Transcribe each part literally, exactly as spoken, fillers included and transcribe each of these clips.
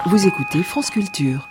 Vous écoutez France Culture.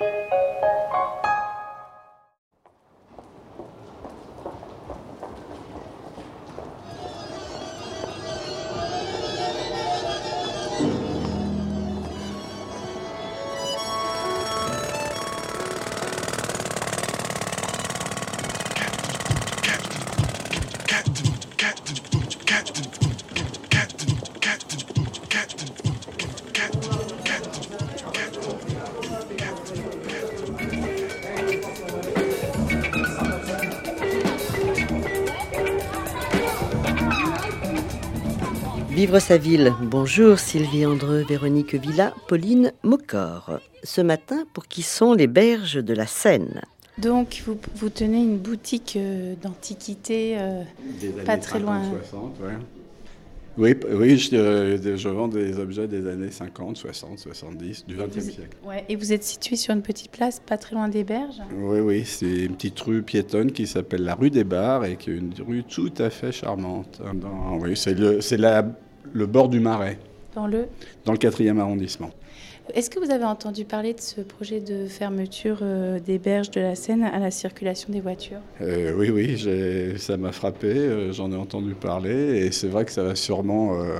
Vivre sa ville. Bonjour Sylvie Andreu, Véronique Villa, Pauline Mocor. Ce matin, pour qui sont les berges de la Seine? Donc, vous, vous tenez une boutique euh, d'antiquité euh, pas très loin. soixante, ouais. Oui, oui je, euh, je vends des objets des années cinquante, soixante, soixante-dix, du vingtième siècle. Ouais, et vous êtes situé sur une petite place, pas très loin des berges? Oui, oui, c'est une petite rue piétonne qui s'appelle la rue des Bars et qui est une rue tout à fait charmante. Dans, oui, c'est, le, c'est la, le bord du Marais. Dans le Dans le quatrième arrondissement. Est-ce que vous avez entendu parler de ce projet de fermeture euh, des berges de la Seine à la circulation des voitures? euh, Oui, oui, j'ai, ça m'a frappé, euh, j'en ai entendu parler et c'est vrai que ça va sûrement... Euh,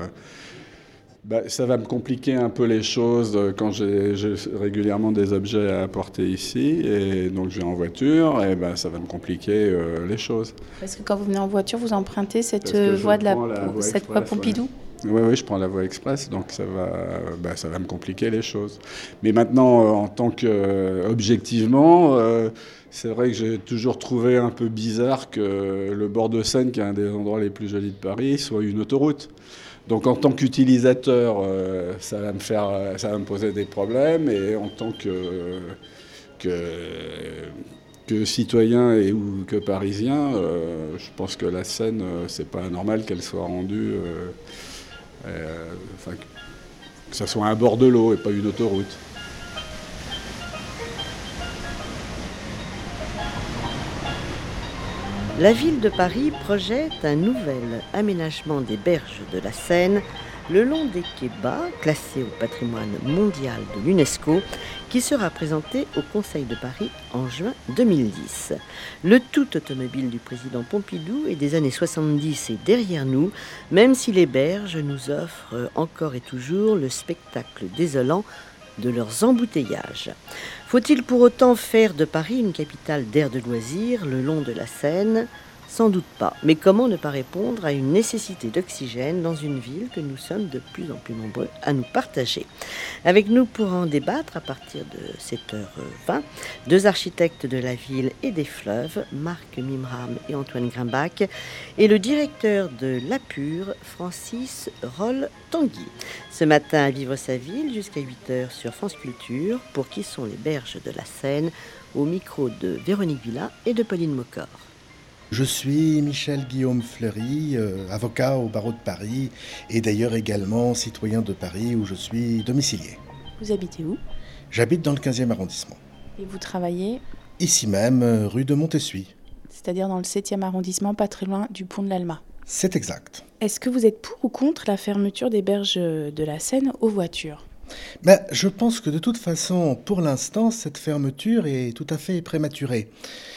bah, ça va me compliquer un peu les choses quand j'ai, j'ai régulièrement des objets à apporter ici et donc je vais en voiture et bah, ça va me compliquer euh, les choses. Parce que quand vous venez en voiture, vous empruntez cette voie de la, la voie cette voie Pompidou? Ouais. Oui, oui, je prends la voie express, donc ça va, bah, ça va me compliquer les choses. Mais maintenant, euh, en tant que euh, objectivement, euh, c'est vrai que j'ai toujours trouvé un peu bizarre que le bord de Seine, qui est un des endroits les plus jolis de Paris, soit une autoroute. Donc en tant qu'utilisateur, euh, ça va me faire, ça va me poser des problèmes, et en tant que que, que citoyen et ou que parisien, euh, je pense que la Seine, euh, c'est pas normal qu'elle soit rendue. Euh, Euh, enfin, que ça soit un bord de l'eau et pas une autoroute. La ville de Paris projette un nouvel aménagement des berges de la Seine le long des quais bas, classés au patrimoine mondial de l'UNESCO, qui sera présenté au Conseil de Paris en juin deux mille dix. Le tout automobile du président Pompidou et des années soixante-dix est derrière nous, même si les berges nous offrent encore et toujours le spectacle désolant de leurs embouteillages. Faut-il pour autant faire de Paris une capitale d'air de loisirs le long de la Seine ? Sans doute pas. Mais comment ne pas répondre à une nécessité d'oxygène dans une ville que nous sommes de plus en plus nombreux à nous partager? Avec nous pour en débattre à partir de sept heures vingt, deux architectes de la ville et des fleuves, Marc Mimram et Antoine Grimbach, et le directeur de l'Apure, Francis Roll-Tanguy. Ce matin, à Vivre sa ville, jusqu'à huit heures sur France Culture, pour qui sont les berges de la Seine, au micro de Véronique Villa et de Pauline Mocor. Je suis Michel Guillaume Fleury, euh, avocat au barreau de Paris et d'ailleurs également citoyen de Paris où je suis domicilié. Vous habitez où? J'habite dans le quinzième arrondissement. Et vous travaillez? Ici même, euh, rue de Montessuie. C'est-à-dire dans le septième arrondissement, pas très loin du pont de l'Alma. C'est exact. Est-ce que vous êtes pour ou contre la fermeture des berges de la Seine aux voitures? Ben, je pense que de toute façon, pour l'instant, cette fermeture est tout à fait prématurée.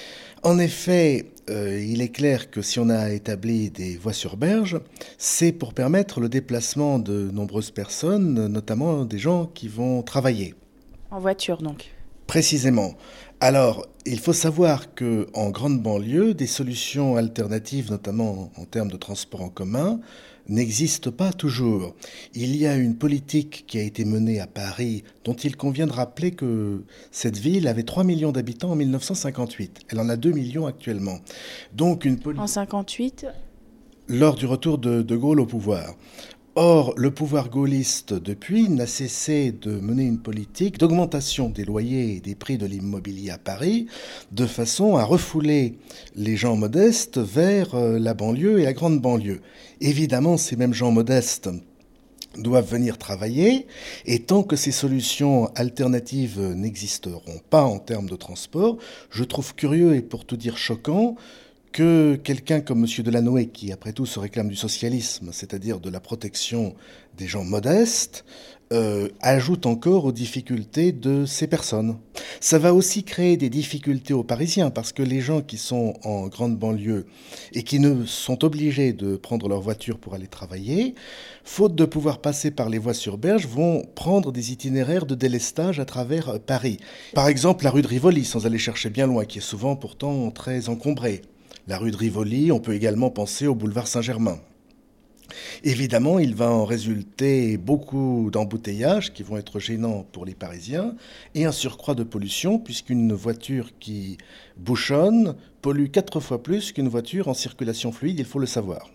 En effet, euh, il est clair que si on a établi des voies sur berge, c'est pour permettre le déplacement de nombreuses personnes, notamment des gens qui vont travailler. En voiture, donc? Précisément. Alors, il faut savoir qu'en grande banlieue, des solutions alternatives, notamment en termes de transport en commun, n'existent pas toujours. Il y a une politique qui a été menée à Paris, dont il convient de rappeler que cette ville avait trois millions d'habitants en dix-neuf cent cinquante-huit. Elle en a deux millions actuellement. Donc une poli- En cinquante-huit, lors du retour de De Gaulle au pouvoir. Or, le pouvoir gaulliste, depuis, n'a cessé de mener une politique d'augmentation des loyers et des prix de l'immobilier à Paris, de façon à refouler les gens modestes vers la banlieue et la grande banlieue. Évidemment, ces mêmes gens modestes doivent venir travailler, et tant que ces solutions alternatives n'existeront pas en termes de transport, je trouve curieux et pour tout dire choquant que quelqu'un comme M. Delanoë, qui après tout se réclame du socialisme, c'est-à-dire de la protection des gens modestes, euh, ajoute encore aux difficultés de ces personnes. Ça va aussi créer des difficultés aux Parisiens, parce que les gens qui sont en grande banlieue et qui ne sont obligés de prendre leur voiture pour aller travailler, faute de pouvoir passer par les voies sur berge, vont prendre des itinéraires de délestage à travers Paris. Par exemple, la rue de Rivoli, sans aller chercher bien loin, qui est souvent pourtant très encombrée. La rue de Rivoli, on peut également penser au boulevard Saint-Germain. Évidemment, il va en résulter beaucoup d'embouteillages qui vont être gênants pour les Parisiens et un surcroît de pollution, puisqu'une voiture qui bouchonne pollue quatre fois plus qu'une voiture en circulation fluide, il faut le savoir.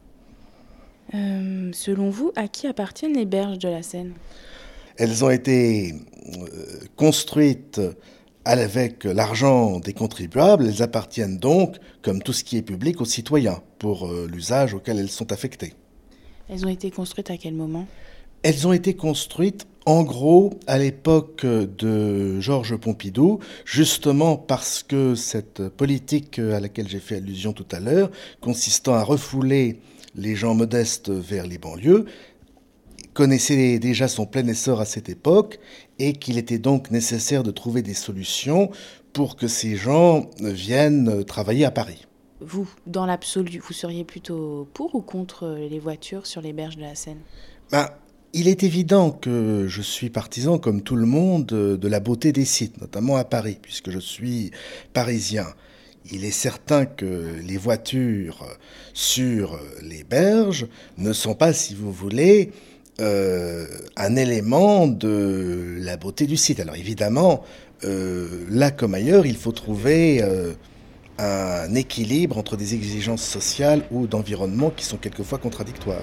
Euh, selon vous, à qui appartiennent les berges de la Seine ? Elles ont été euh, construites avec l'argent des contribuables, elles appartiennent donc, comme tout ce qui est public, aux citoyens, pour euh, l'usage auquel elles sont affectées. Elles ont été construites à quel moment ? Elles ont été construites, en gros, à l'époque de Georges Pompidou, justement parce que cette politique à laquelle j'ai fait allusion tout à l'heure, consistant à refouler les gens modestes vers les banlieues, connaissait déjà son plein essor à cette époque et qu'il était donc nécessaire de trouver des solutions pour que ces gens viennent travailler à Paris. Vous, dans l'absolu, vous seriez plutôt pour ou contre les voitures sur les berges de la Seine ? Ben, il est évident que je suis partisan, comme tout le monde, de la beauté des sites, notamment à Paris, puisque je suis parisien. Il est certain que les voitures sur les berges ne sont pas, si vous voulez, Euh, un élément de la beauté du site. Alors évidemment, euh, là comme ailleurs, il faut trouver euh, un équilibre entre des exigences sociales ou d'environnement qui sont quelquefois contradictoires.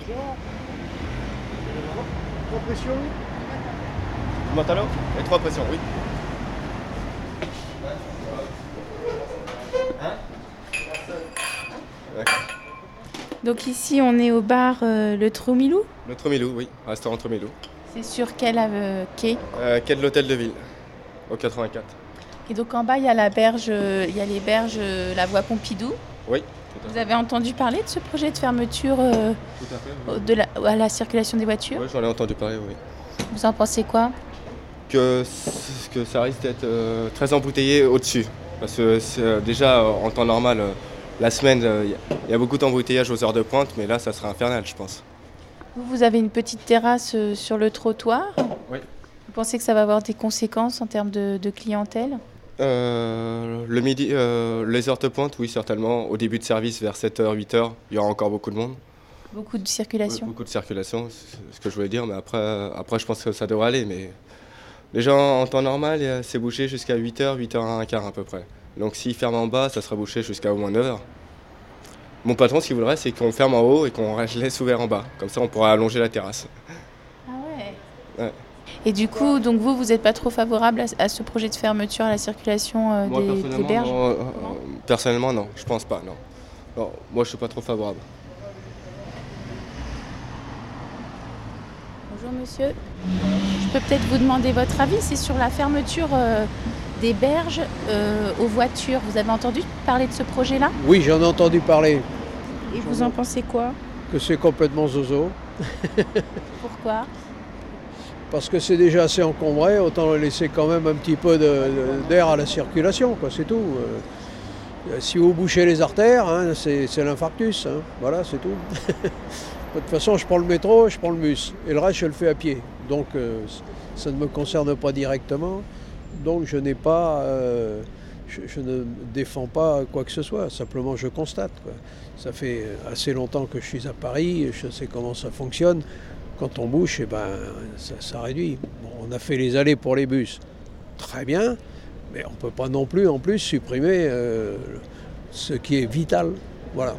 Trois pressions. Vous m'entendez ? Et trois pressions, oui. Hein ? D'accord. Donc ici, on est au bar euh, Le Tromilou ? Le Tromilou, oui, restaurant Tromilou. C'est sur quel euh, quai ? Euh, quai de l'Hôtel de Ville, au quatre-vingt-quatre. Et donc en bas, il y a la berge, euh, il y a les berges, euh, la voie Pompidou. Oui, tout à Vous fait. avez entendu parler de ce projet de fermeture euh, Tout à fait, oui. de la, à la circulation des voitures ? Oui, j'en ai entendu parler, oui. Vous en pensez quoi ? Que, que ça risque d'être euh, très embouteillé au-dessus. Parce que c'est, déjà, en temps normal, euh, la semaine, il euh, y, y a beaucoup d'embouteillages aux heures de pointe, mais là, ça sera infernal, je pense. Vous, vous avez une petite terrasse euh, sur le trottoir. Oui. Vous pensez que ça va avoir des conséquences en termes de, de clientèle ? Euh, le midi, euh, les heures de pointe, oui, certainement. Au début de service, vers sept heures, huit heures, il y aura encore beaucoup de monde. Beaucoup de circulation ? Oui, beaucoup de circulation, c'est ce que je voulais dire, mais après, après je pense que ça devrait aller. Mais les gens, en temps normal, c'est bouché jusqu'à huit heures, huit heures un quart à peu près. Donc s'ils ferment en bas, ça sera bouché jusqu'à au moins neuf heures. Mon patron, ce qu'il voudrait, c'est qu'on ferme en haut et qu'on laisse ouvert en bas. Comme ça, on pourra allonger la terrasse. Ah ouais. Ouais. Et du coup, donc vous, vous n'êtes pas trop favorable à, à ce projet de fermeture à la circulation euh, Moi, des, des personnellement, berges ? non, euh, personnellement, non, je pense pas, non. Non, moi, je suis pas trop favorable. Bonjour monsieur. Je peux peut-être vous demander votre avis, c'est sur la fermeture euh, des berges euh, aux voitures. Vous avez entendu parler de ce projet-là ? Oui, j'en ai entendu parler, Et vous en pensez quoi ? que c'est complètement zozo, Pourquoi ? parce que c'est déjà assez encombré, autant laisser quand même un petit peu de- de- d'air à la circulation, quoi, c'est tout. Euh, si vous bouchez les artères, hein, c'est c'est l'infarctus, hein, voilà, c'est tout. De toute façon, je prends le métro, je prends le bus, et le reste, je le fais à pied. Donc, euh, ça ne me concerne pas directement, donc je n'ai pas... euh, Je, je ne défends pas quoi que ce soit, simplement je constate, quoi. Ça fait assez longtemps que je suis à Paris, je sais comment ça fonctionne. Quand on bouge, eh ben, ça, ça réduit. Bon, on a fait les allées pour les bus, très bien, mais on ne peut pas non plus en plus supprimer euh, ce qui est vital. Voilà.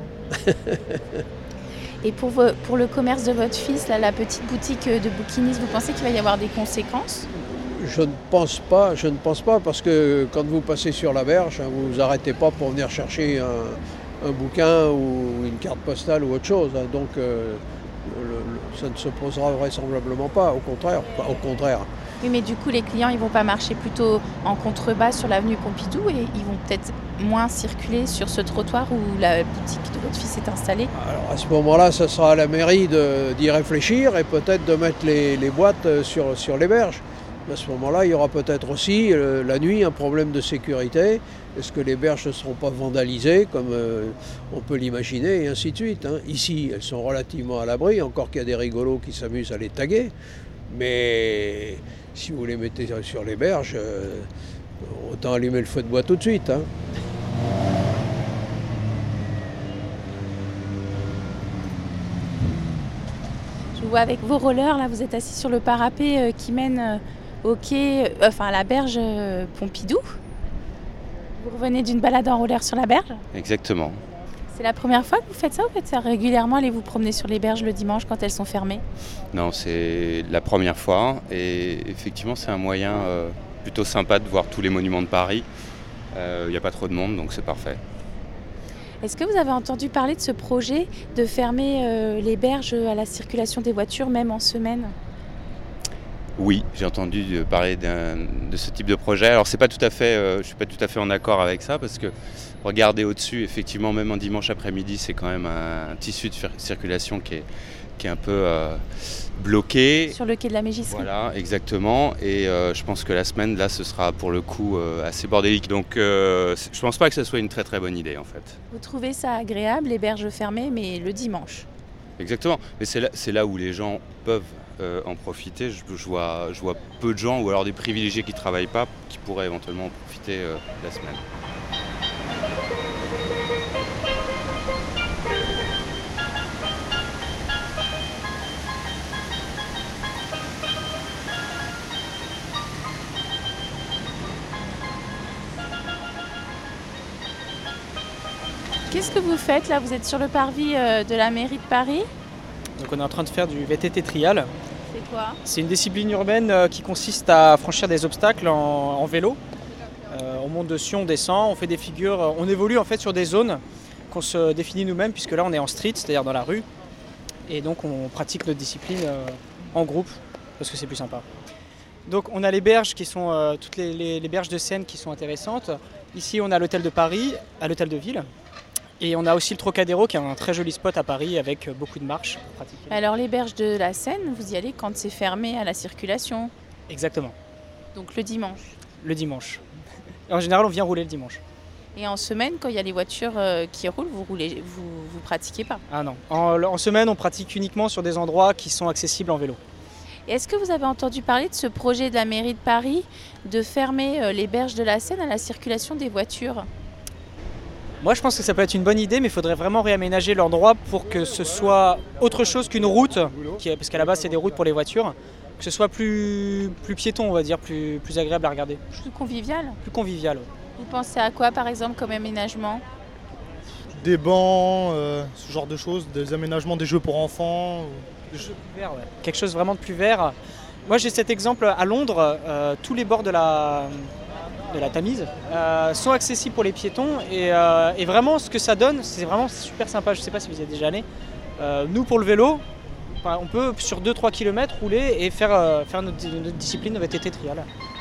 Et pour, vo- pour le commerce de votre fils, là, la petite boutique de bouquinistes, vous pensez qu'il va y avoir des conséquences ? Je ne pense pas, je ne pense pas, parce que quand vous passez sur la berge, hein, vous vous arrêtez pas pour venir chercher un, un bouquin ou une carte postale ou autre chose, hein. Donc euh, le- le- ça ne se posera vraisemblablement pas, au contraire. Enfin, au contraire. Oui, mais du coup, les clients, ils vont pas marcher plutôt en contrebas sur l'avenue Pompidou et ils vont peut-être moins circuler sur ce trottoir où la boutique de votre fils est installée. Alors à ce moment-là, ça sera à la mairie de- d'y réfléchir et peut-être de mettre les, les boîtes sur, sur les berges. À ce moment-là, il y aura peut-être aussi euh, la nuit un problème de sécurité. Est-ce que les berges ne seront pas vandalisées comme euh, on peut l'imaginer et ainsi de suite, hein. Ici, elles sont relativement à l'abri, encore qu'il y a des rigolos qui s'amusent à les taguer. Mais si vous les mettez sur les berges, euh, autant allumer le feu de bois tout de suite, hein. Je vois avec vos rollers, là, vous êtes assis sur le parapet euh, qui mène euh, au quai, euh, enfin à la berge euh, Pompidou. Vous revenez d'une balade en roller sur la berge. Exactement. C'est la première fois que vous faites ça ou faites ça régulièrement, allez vous promener sur les berges le dimanche quand elles sont fermées? Non, c'est la première fois et effectivement c'est un moyen euh, plutôt sympa de voir tous les monuments de Paris. Il n'y a pas trop de monde donc c'est parfait. Est-ce que vous avez entendu parler de ce projet de fermer euh, les berges à la circulation des voitures, même en semaine? Oui, j'ai entendu parler d'un- de ce type de projet. Alors c'est pas tout à fait, euh, je suis pas tout à fait en accord avec ça parce que regardez au-dessus, effectivement, même en dimanche après-midi, c'est quand même un, un tissu de fir- circulation qui est, qui est un peu euh, bloqué. Sur le quai de la Mégisserie. Voilà, exactement. Et euh, je pense que la semaine, là, ce sera pour le coup euh, assez bordélique. Donc euh, c'est- je pense pas que ce soit une très très bonne idée en fait. Vous trouvez ça agréable, les berges fermées, mais le dimanche? Exactement. Mais c'est là, c'est là où les gens peuvent euh, en profiter. Je, je vois, je vois peu de gens ou alors des privilégiés qui ne travaillent pas qui pourraient éventuellement en profiter euh, la semaine. Qu'est-ce que vous faites là? Vous êtes sur le parvis euh, de la mairie de Paris. Donc on est en train de faire du V T T trial. C'est quoi? C'est une discipline urbaine euh, qui consiste à franchir des obstacles en, en vélo. Euh, on monte dessus, on descend, on fait des figures, euh, on évolue en fait sur des zones qu'on se définit nous-mêmes puisque là on est en street, c'est-à-dire dans la rue. Et donc on pratique notre discipline euh, en groupe parce que c'est plus sympa. Donc on a les berges qui sont euh, toutes les, les- les berges de Seine qui sont intéressantes. Ici on a l'hôtel de Paris, à l'hôtel de ville. Et on a aussi le Trocadéro qui est un très joli spot à Paris avec beaucoup de marches pour pratiquer. Alors les berges de la Seine, vous y allez quand c'est fermé à la circulation, Exactement, donc le dimanche. le dimanche. En général on vient rouler le dimanche. Et en semaine, quand il y a les voitures euh, qui roulent, vous roulez, vous, vous pratiquez pas. Ah non, en, en semaine on pratique uniquement sur des endroits qui sont accessibles en vélo. Et est-ce que vous avez entendu parler de ce projet de la mairie de Paris de fermer euh, les berges de la Seine à la circulation des voitures? Moi je pense que ça peut être une bonne idée mais il faudrait vraiment réaménager l'endroit pour que ce soit autre chose qu'une route, qui est- parce qu'à la base c'est des routes pour les voitures, que ce soit plus, plus piéton on va dire, plus, plus agréable à regarder, Plus convivial. plus convivial. Vous pensez à quoi par exemple comme aménagement? Des bancs, euh, ce genre de choses, des aménagements des jeux pour enfants. Des jeux plus verts, ouais. Quelque chose vraiment de plus vert. Moi j'ai cet exemple à Londres, euh, tous les bords de la, de la Tamise euh, sont accessibles pour les piétons et, euh, et vraiment ce que ça donne c'est vraiment super sympa, je ne sais pas si vous y êtes déjà allé. Euh, nous pour le vélo, enfin, on peut sur deux trois kilomètres rouler et faire, euh, faire notre, notre discipline de V T T trial.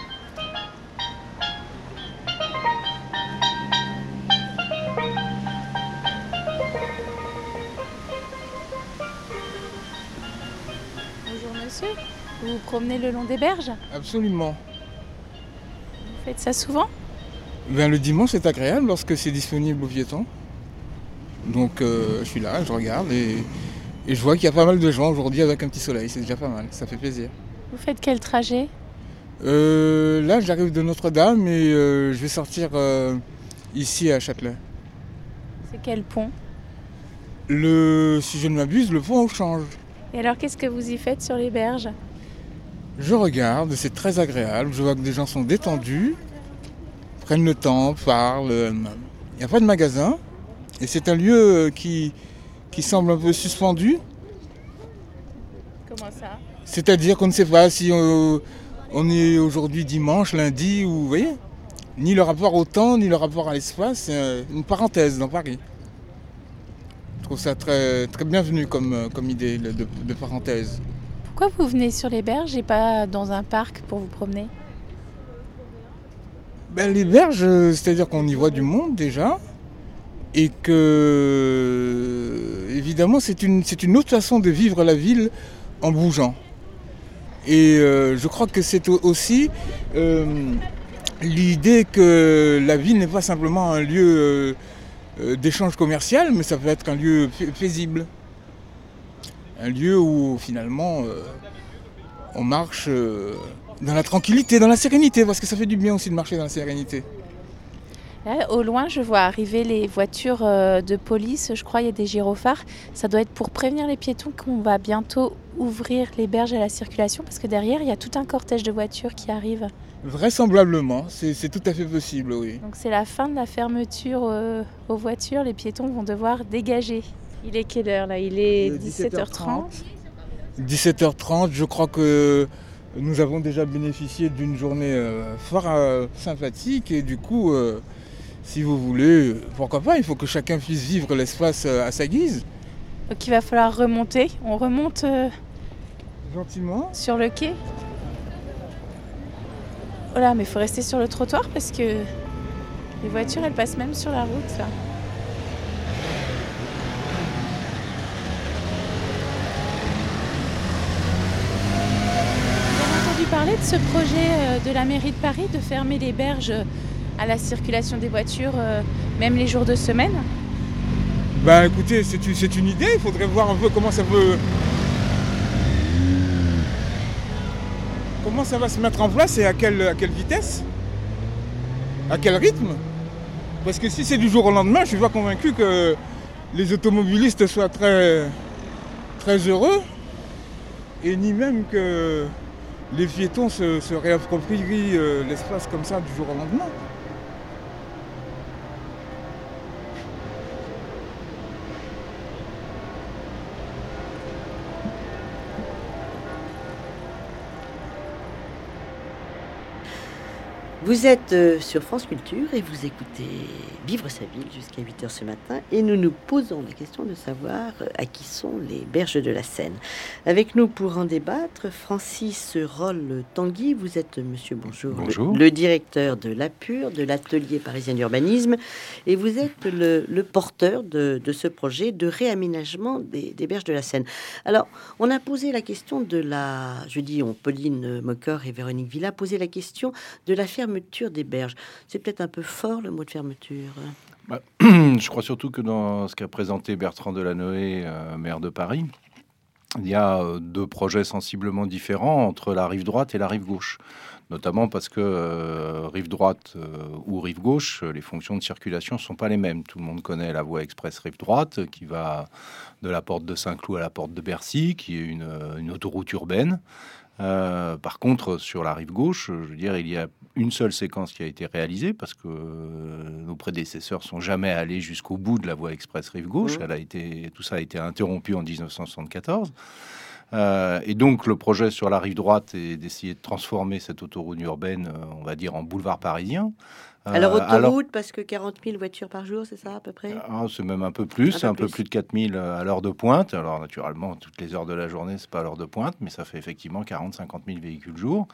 Bonjour monsieur, vous vous promenez le long des berges? Absolument. Vous faites ça souvent? Ben, le dimanche c'est agréable lorsque c'est disponible aux piétons. Donc euh, je suis là, je regarde et, et je vois qu'il y a pas mal de gens aujourd'hui avec un petit soleil, c'est déjà pas mal, ça fait plaisir. Vous faites quel trajet? Euh, là j'arrive de Notre-Dame et euh, je vais sortir euh, ici à Châtelet. C'est quel pont? Le, si je ne m'abuse, le pont au change. Et alors qu'est-ce que vous y faites sur les berges? Je regarde, c'est très agréable, je vois que des gens sont détendus, prennent le temps, parlent. euh, Il n'y a pas de magasin et c'est un lieu euh, qui, qui semble un peu suspendu. Comment ça? C'est-à-dire qu'on ne sait pas si on, on est aujourd'hui dimanche, lundi, ou vous voyez, ni le rapport au temps, ni le rapport à l'espace, c'est euh, une parenthèse dans Paris. Je trouve ça très, très bienvenu comme, comme idée de, de parenthèse. Pourquoi vous venez sur les berges et pas dans un parc pour vous promener ? Ben, les berges, c'est-à-dire qu'on y voit du monde déjà, et que, évidemment, c'est une, c'est une autre façon de vivre la ville en bougeant. Et euh, je crois que c'est aussi euh, l'idée que la ville n'est pas simplement un lieu euh, d'échange commercial, mais ça peut être un lieu paisible. Un lieu où finalement euh, on marche euh, dans la tranquillité, dans la sérénité, parce que ça fait du bien aussi de marcher dans la sérénité. Là, au loin, je vois arriver les voitures de police. Je crois qu'il y a des gyrophares. Ça doit être pour prévenir les piétons qu'on va bientôt ouvrir les berges à la circulation, parce que derrière, il y a tout un cortège de voitures qui arrive. Vraisemblablement, c'est, c'est tout à fait possible, oui. Donc c'est la fin de la fermeture euh, aux voitures. Les piétons vont devoir dégager. Il est quelle heure là ? Il est dix-sept heures trente. dix-sept heures trente, je crois que nous avons déjà bénéficié d'une journée euh, fort euh, sympathique et du coup... Euh, Si vous voulez, pourquoi pas, il faut que chacun puisse vivre l'espace à sa guise. Donc il va falloir remonter. On remonte euh, gentiment sur le quai. Oh là, mais il faut rester sur le trottoir parce que les voitures, elles passent même sur la route là. Vous avez entendu parler de ce projet de la mairie de Paris de fermer les berges à la circulation des voitures, euh, même les jours de semaine ? Ben écoutez, c'est une, c'est une idée, il faudrait voir un peu comment ça peut... Comment ça va se mettre en place et à quelle, à quelle vitesse ? À quel rythme ? Parce que si c'est du jour au lendemain, je ne suis pas convaincu que les automobilistes soient très, très heureux, et ni même que les piétons se, se réapproprient euh, l'espace comme ça du jour au lendemain. Vous êtes euh, sur France Culture et vous écoutez Vivre sa ville jusqu'à huit heures ce matin et nous nous posons la question de savoir euh, à qui sont les berges de la Seine. Avec nous pour en débattre, Francis Roll-Tanguy, vous êtes, monsieur, bonjour, bonjour. Le, le directeur de l'A P U R, de l'Atelier parisien d'urbanisme, et vous êtes le, le porteur de, de ce projet de réaménagement des, des berges de la Seine. Alors, on a posé la question de la, je dis, on, Pauline Mocor et Véronique Villa, posé la question de la fermeture des berges. C'est peut-être un peu fort le mot de fermeture. Bah, je crois surtout que dans ce qu'a présenté Bertrand Delanoë, euh, maire de Paris, il y a euh, deux projets sensiblement différents entre la rive droite et la rive gauche. Notamment parce que euh, rive droite euh, ou rive gauche, les fonctions de circulation ne sont pas les mêmes. Tout le monde connaît la voie express rive droite qui va de la porte de Saint-Cloud à la porte de Bercy, qui est une, une autoroute urbaine. Euh, par contre, sur la rive gauche, je veux dire, il y a une seule séquence qui a été réalisée parce que euh, nos prédécesseurs sont jamais allés jusqu'au bout de la voie express rive gauche. Mmh. Elle a été, tout ça a été interrompu en dix-neuf cent soixante-quatorze. Euh, et donc, le projet sur la rive droite est d'essayer de transformer cette autoroute urbaine, euh, on va dire, en boulevard parisien. Alors, autoroute, alors, parce que quarante mille voitures par jour, c'est ça à peu près ? Ah, c'est même un peu plus, un, peu, un plus. peu plus de quatre mille à l'heure de pointe. Alors, naturellement, toutes les heures de la journée, c'est pas à l'heure de pointe, mais ça fait effectivement quarante à cinquante mille véhicules jour.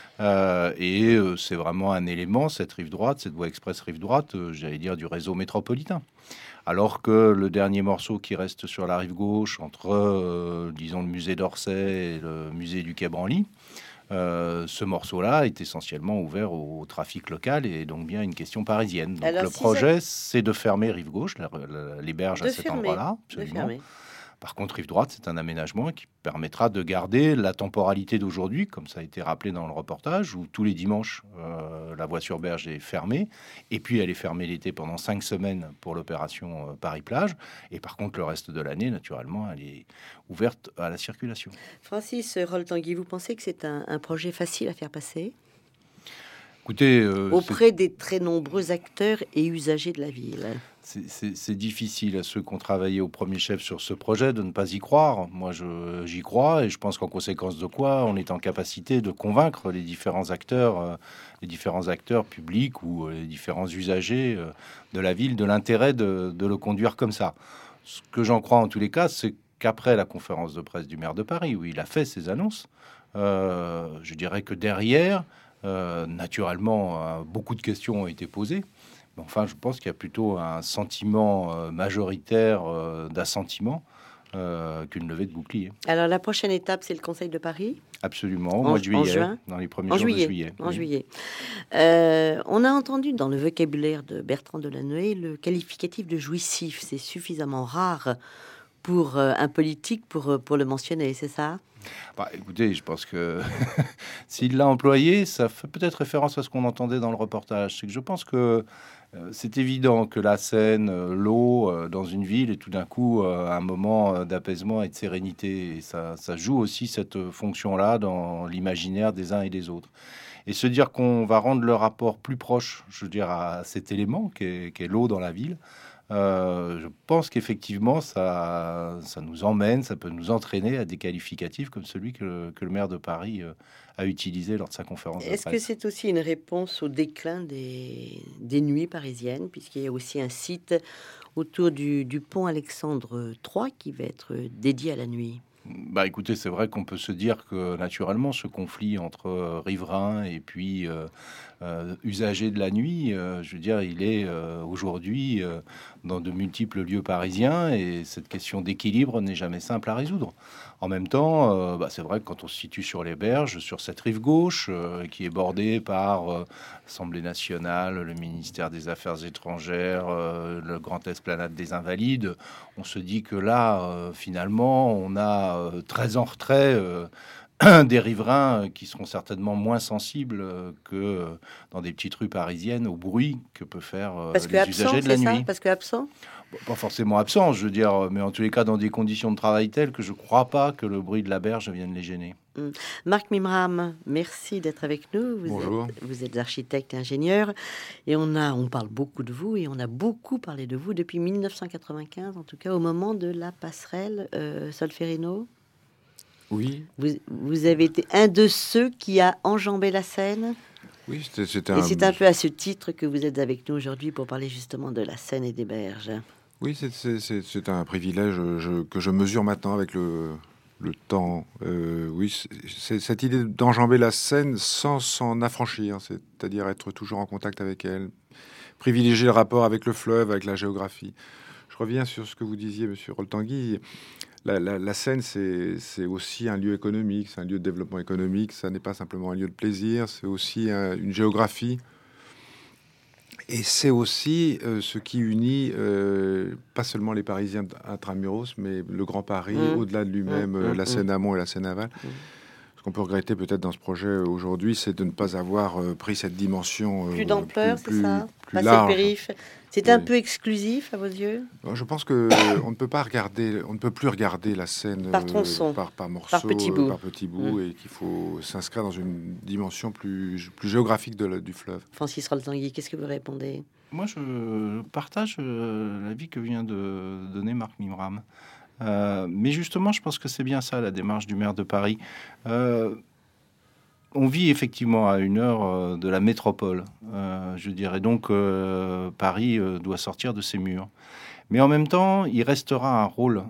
Euh, et euh, c'est vraiment un élément, cette rive droite, cette voie express rive droite, euh, j'allais dire, du réseau métropolitain. Alors que le dernier morceau qui reste sur la rive gauche, entre, euh, disons, le musée d'Orsay et le musée du Quai Branly, Euh, ce morceau-là est essentiellement ouvert au, au trafic local et donc bien une question parisienne. Donc Alors, le si projet, ça... c'est de fermer rive gauche, la, la, les berges de à cet fermer. endroit-là. Absolument. Par contre, rive droite, c'est un aménagement qui permettra de garder la temporalité d'aujourd'hui, comme ça a été rappelé dans le reportage, où tous les dimanches, euh, la voie sur berge est fermée. Et puis, elle est fermée l'été pendant cinq semaines pour l'opération euh, Paris-Plage. Et par contre, le reste de l'année, naturellement, elle est ouverte à la circulation. Francis Roll-Tanguy, vous pensez que c'est un, un projet facile à faire passer ? Écoutez, euh, auprès c'est... des très nombreux acteurs et usagers de la ville. C'est, c'est, c'est difficile à ceux qui ont travaillé au premier chef sur ce projet de ne pas y croire. Moi, je, j'y crois et je pense qu'en conséquence de quoi, on est en capacité de convaincre les différents acteurs, euh, les différents acteurs publics ou les différents usagers euh, de la ville de l'intérêt de, de le conduire comme ça. Ce que j'en crois en tous les cas, c'est qu'après la conférence de presse du maire de Paris, où il a fait ses annonces. Euh, je dirais que derrière, euh, naturellement, euh, beaucoup de questions ont été posées. Mais enfin, je pense qu'il y a plutôt un sentiment euh, majoritaire euh, d'assentiment euh, qu'une levée de bouclier. Alors la prochaine étape, c'est le Conseil de Paris. Absolument, au en, mois de juillet, en juin, dans les premiers en jours juillet, de juillet. En oui. juillet. Euh, on a entendu dans le vocabulaire de Bertrand Delanoë le qualificatif de jouissif. C'est suffisamment rare pour euh, un politique pour, pour le mentionner, c'est ça? Bah, écoutez, je pense que s'il l'a employé, ça fait peut-être référence à ce qu'on entendait dans le reportage. C'est que je pense que euh, c'est évident que la Seine, euh, l'eau euh, dans une ville est tout d'un coup euh, un moment euh, d'apaisement et de sérénité. Et ça, ça joue aussi cette fonction-là dans l'imaginaire des uns et des autres. Et se dire qu'on va rendre le rapport plus proche, je veux dire, à cet élément qu'est, qu'est l'eau dans la ville, Euh, je pense qu'effectivement, ça, ça nous emmène, ça peut nous entraîner à des qualificatifs comme celui que, que le maire de Paris euh, a utilisé lors de sa conférence de presse. Est-ce que c'est aussi une réponse au déclin des, des nuits parisiennes, puisqu'il y a aussi un site autour du, du pont Alexandre trois qui va être dédié à la nuit? Bah écoutez, c'est vrai qu'on peut se dire que naturellement ce conflit entre euh, riverains et puis euh, euh, usagers de la nuit, euh, je veux dire, il est euh, aujourd'hui euh, dans de multiples lieux parisiens et cette question d'équilibre n'est jamais simple à résoudre. En même temps, euh, bah, c'est vrai que quand on se situe sur les berges, sur cette rive gauche euh, qui est bordée par euh, l'Assemblée nationale, le ministère des Affaires étrangères, euh, le Grand Esplanade des Invalides, on se dit que là, euh, finalement, on a euh, très en retrait euh, des riverains qui seront certainement moins sensibles euh, que euh, dans des petites rues parisiennes au bruit que peut faire euh, Parce que les absent, usagers de la c'est ça? nuit. Parce que absent? Bon, pas forcément absent, je veux dire, mais en tous les cas dans des conditions de travail telles que je crois pas que le bruit de la berge vienne les gêner. Mmh. Marc Mimram, merci d'être avec nous. Vous Bonjour. Êtes, vous êtes architecte et ingénieur et on a, on parle beaucoup de vous et on a beaucoup parlé de vous depuis mille neuf cent quatre-vingt-quinze, en tout cas au moment de la passerelle euh, Solferino. Oui. Vous, vous avez été un de ceux qui a enjambé la Seine. Oui, c'était, c'était et un... c'est un peu à ce titre que vous êtes avec nous aujourd'hui pour parler justement de la Seine et des berges. Oui, c'est, c'est, c'est, c'est un privilège je, que je mesure maintenant avec le, le temps. Euh, oui, c'est, c'est cette idée d'enjamber la Seine sans s'en affranchir, c'est-à-dire être toujours en contact avec elle, privilégier le rapport avec le fleuve, avec la géographie. Je reviens sur ce que vous disiez, Monsieur Roltanguy. La, la, la Seine, c'est, c'est aussi un lieu économique, c'est un lieu de développement économique, ça n'est pas simplement un lieu de plaisir, c'est aussi un, une géographie. Et c'est aussi euh, ce qui unit euh, pas seulement les Parisiens intramuros, mais le Grand Paris, mmh. au-delà de lui-même, mmh. euh, la Seine amont et la Seine aval. Mmh. Ce qu'on peut regretter peut-être dans ce projet aujourd'hui, c'est de ne pas avoir euh, pris cette dimension euh, plus d'ampleur, plus, c'est ça, plus pas large. Cette périph'. C'est oui. un peu exclusif à vos yeux? Je pense que on ne peut pas regarder, on ne peut plus regarder la Seine par tronçon, euh, par, par morceaux, par petits bouts, par petits bouts mmh. et qu'il faut s'inscrire dans une dimension plus, plus géographique de la, du fleuve. Francis Roltanguy, qu'est-ce que vous répondez? Moi, je partage euh, l'avis que vient de donner Marc Mimram. Euh, mais justement, je pense que c'est bien ça, la démarche du maire de Paris. Euh, on vit effectivement à une heure euh, de la métropole, euh, je dirais. Donc, euh, Paris euh, doit sortir de ses murs. Mais en même temps, il restera un rôle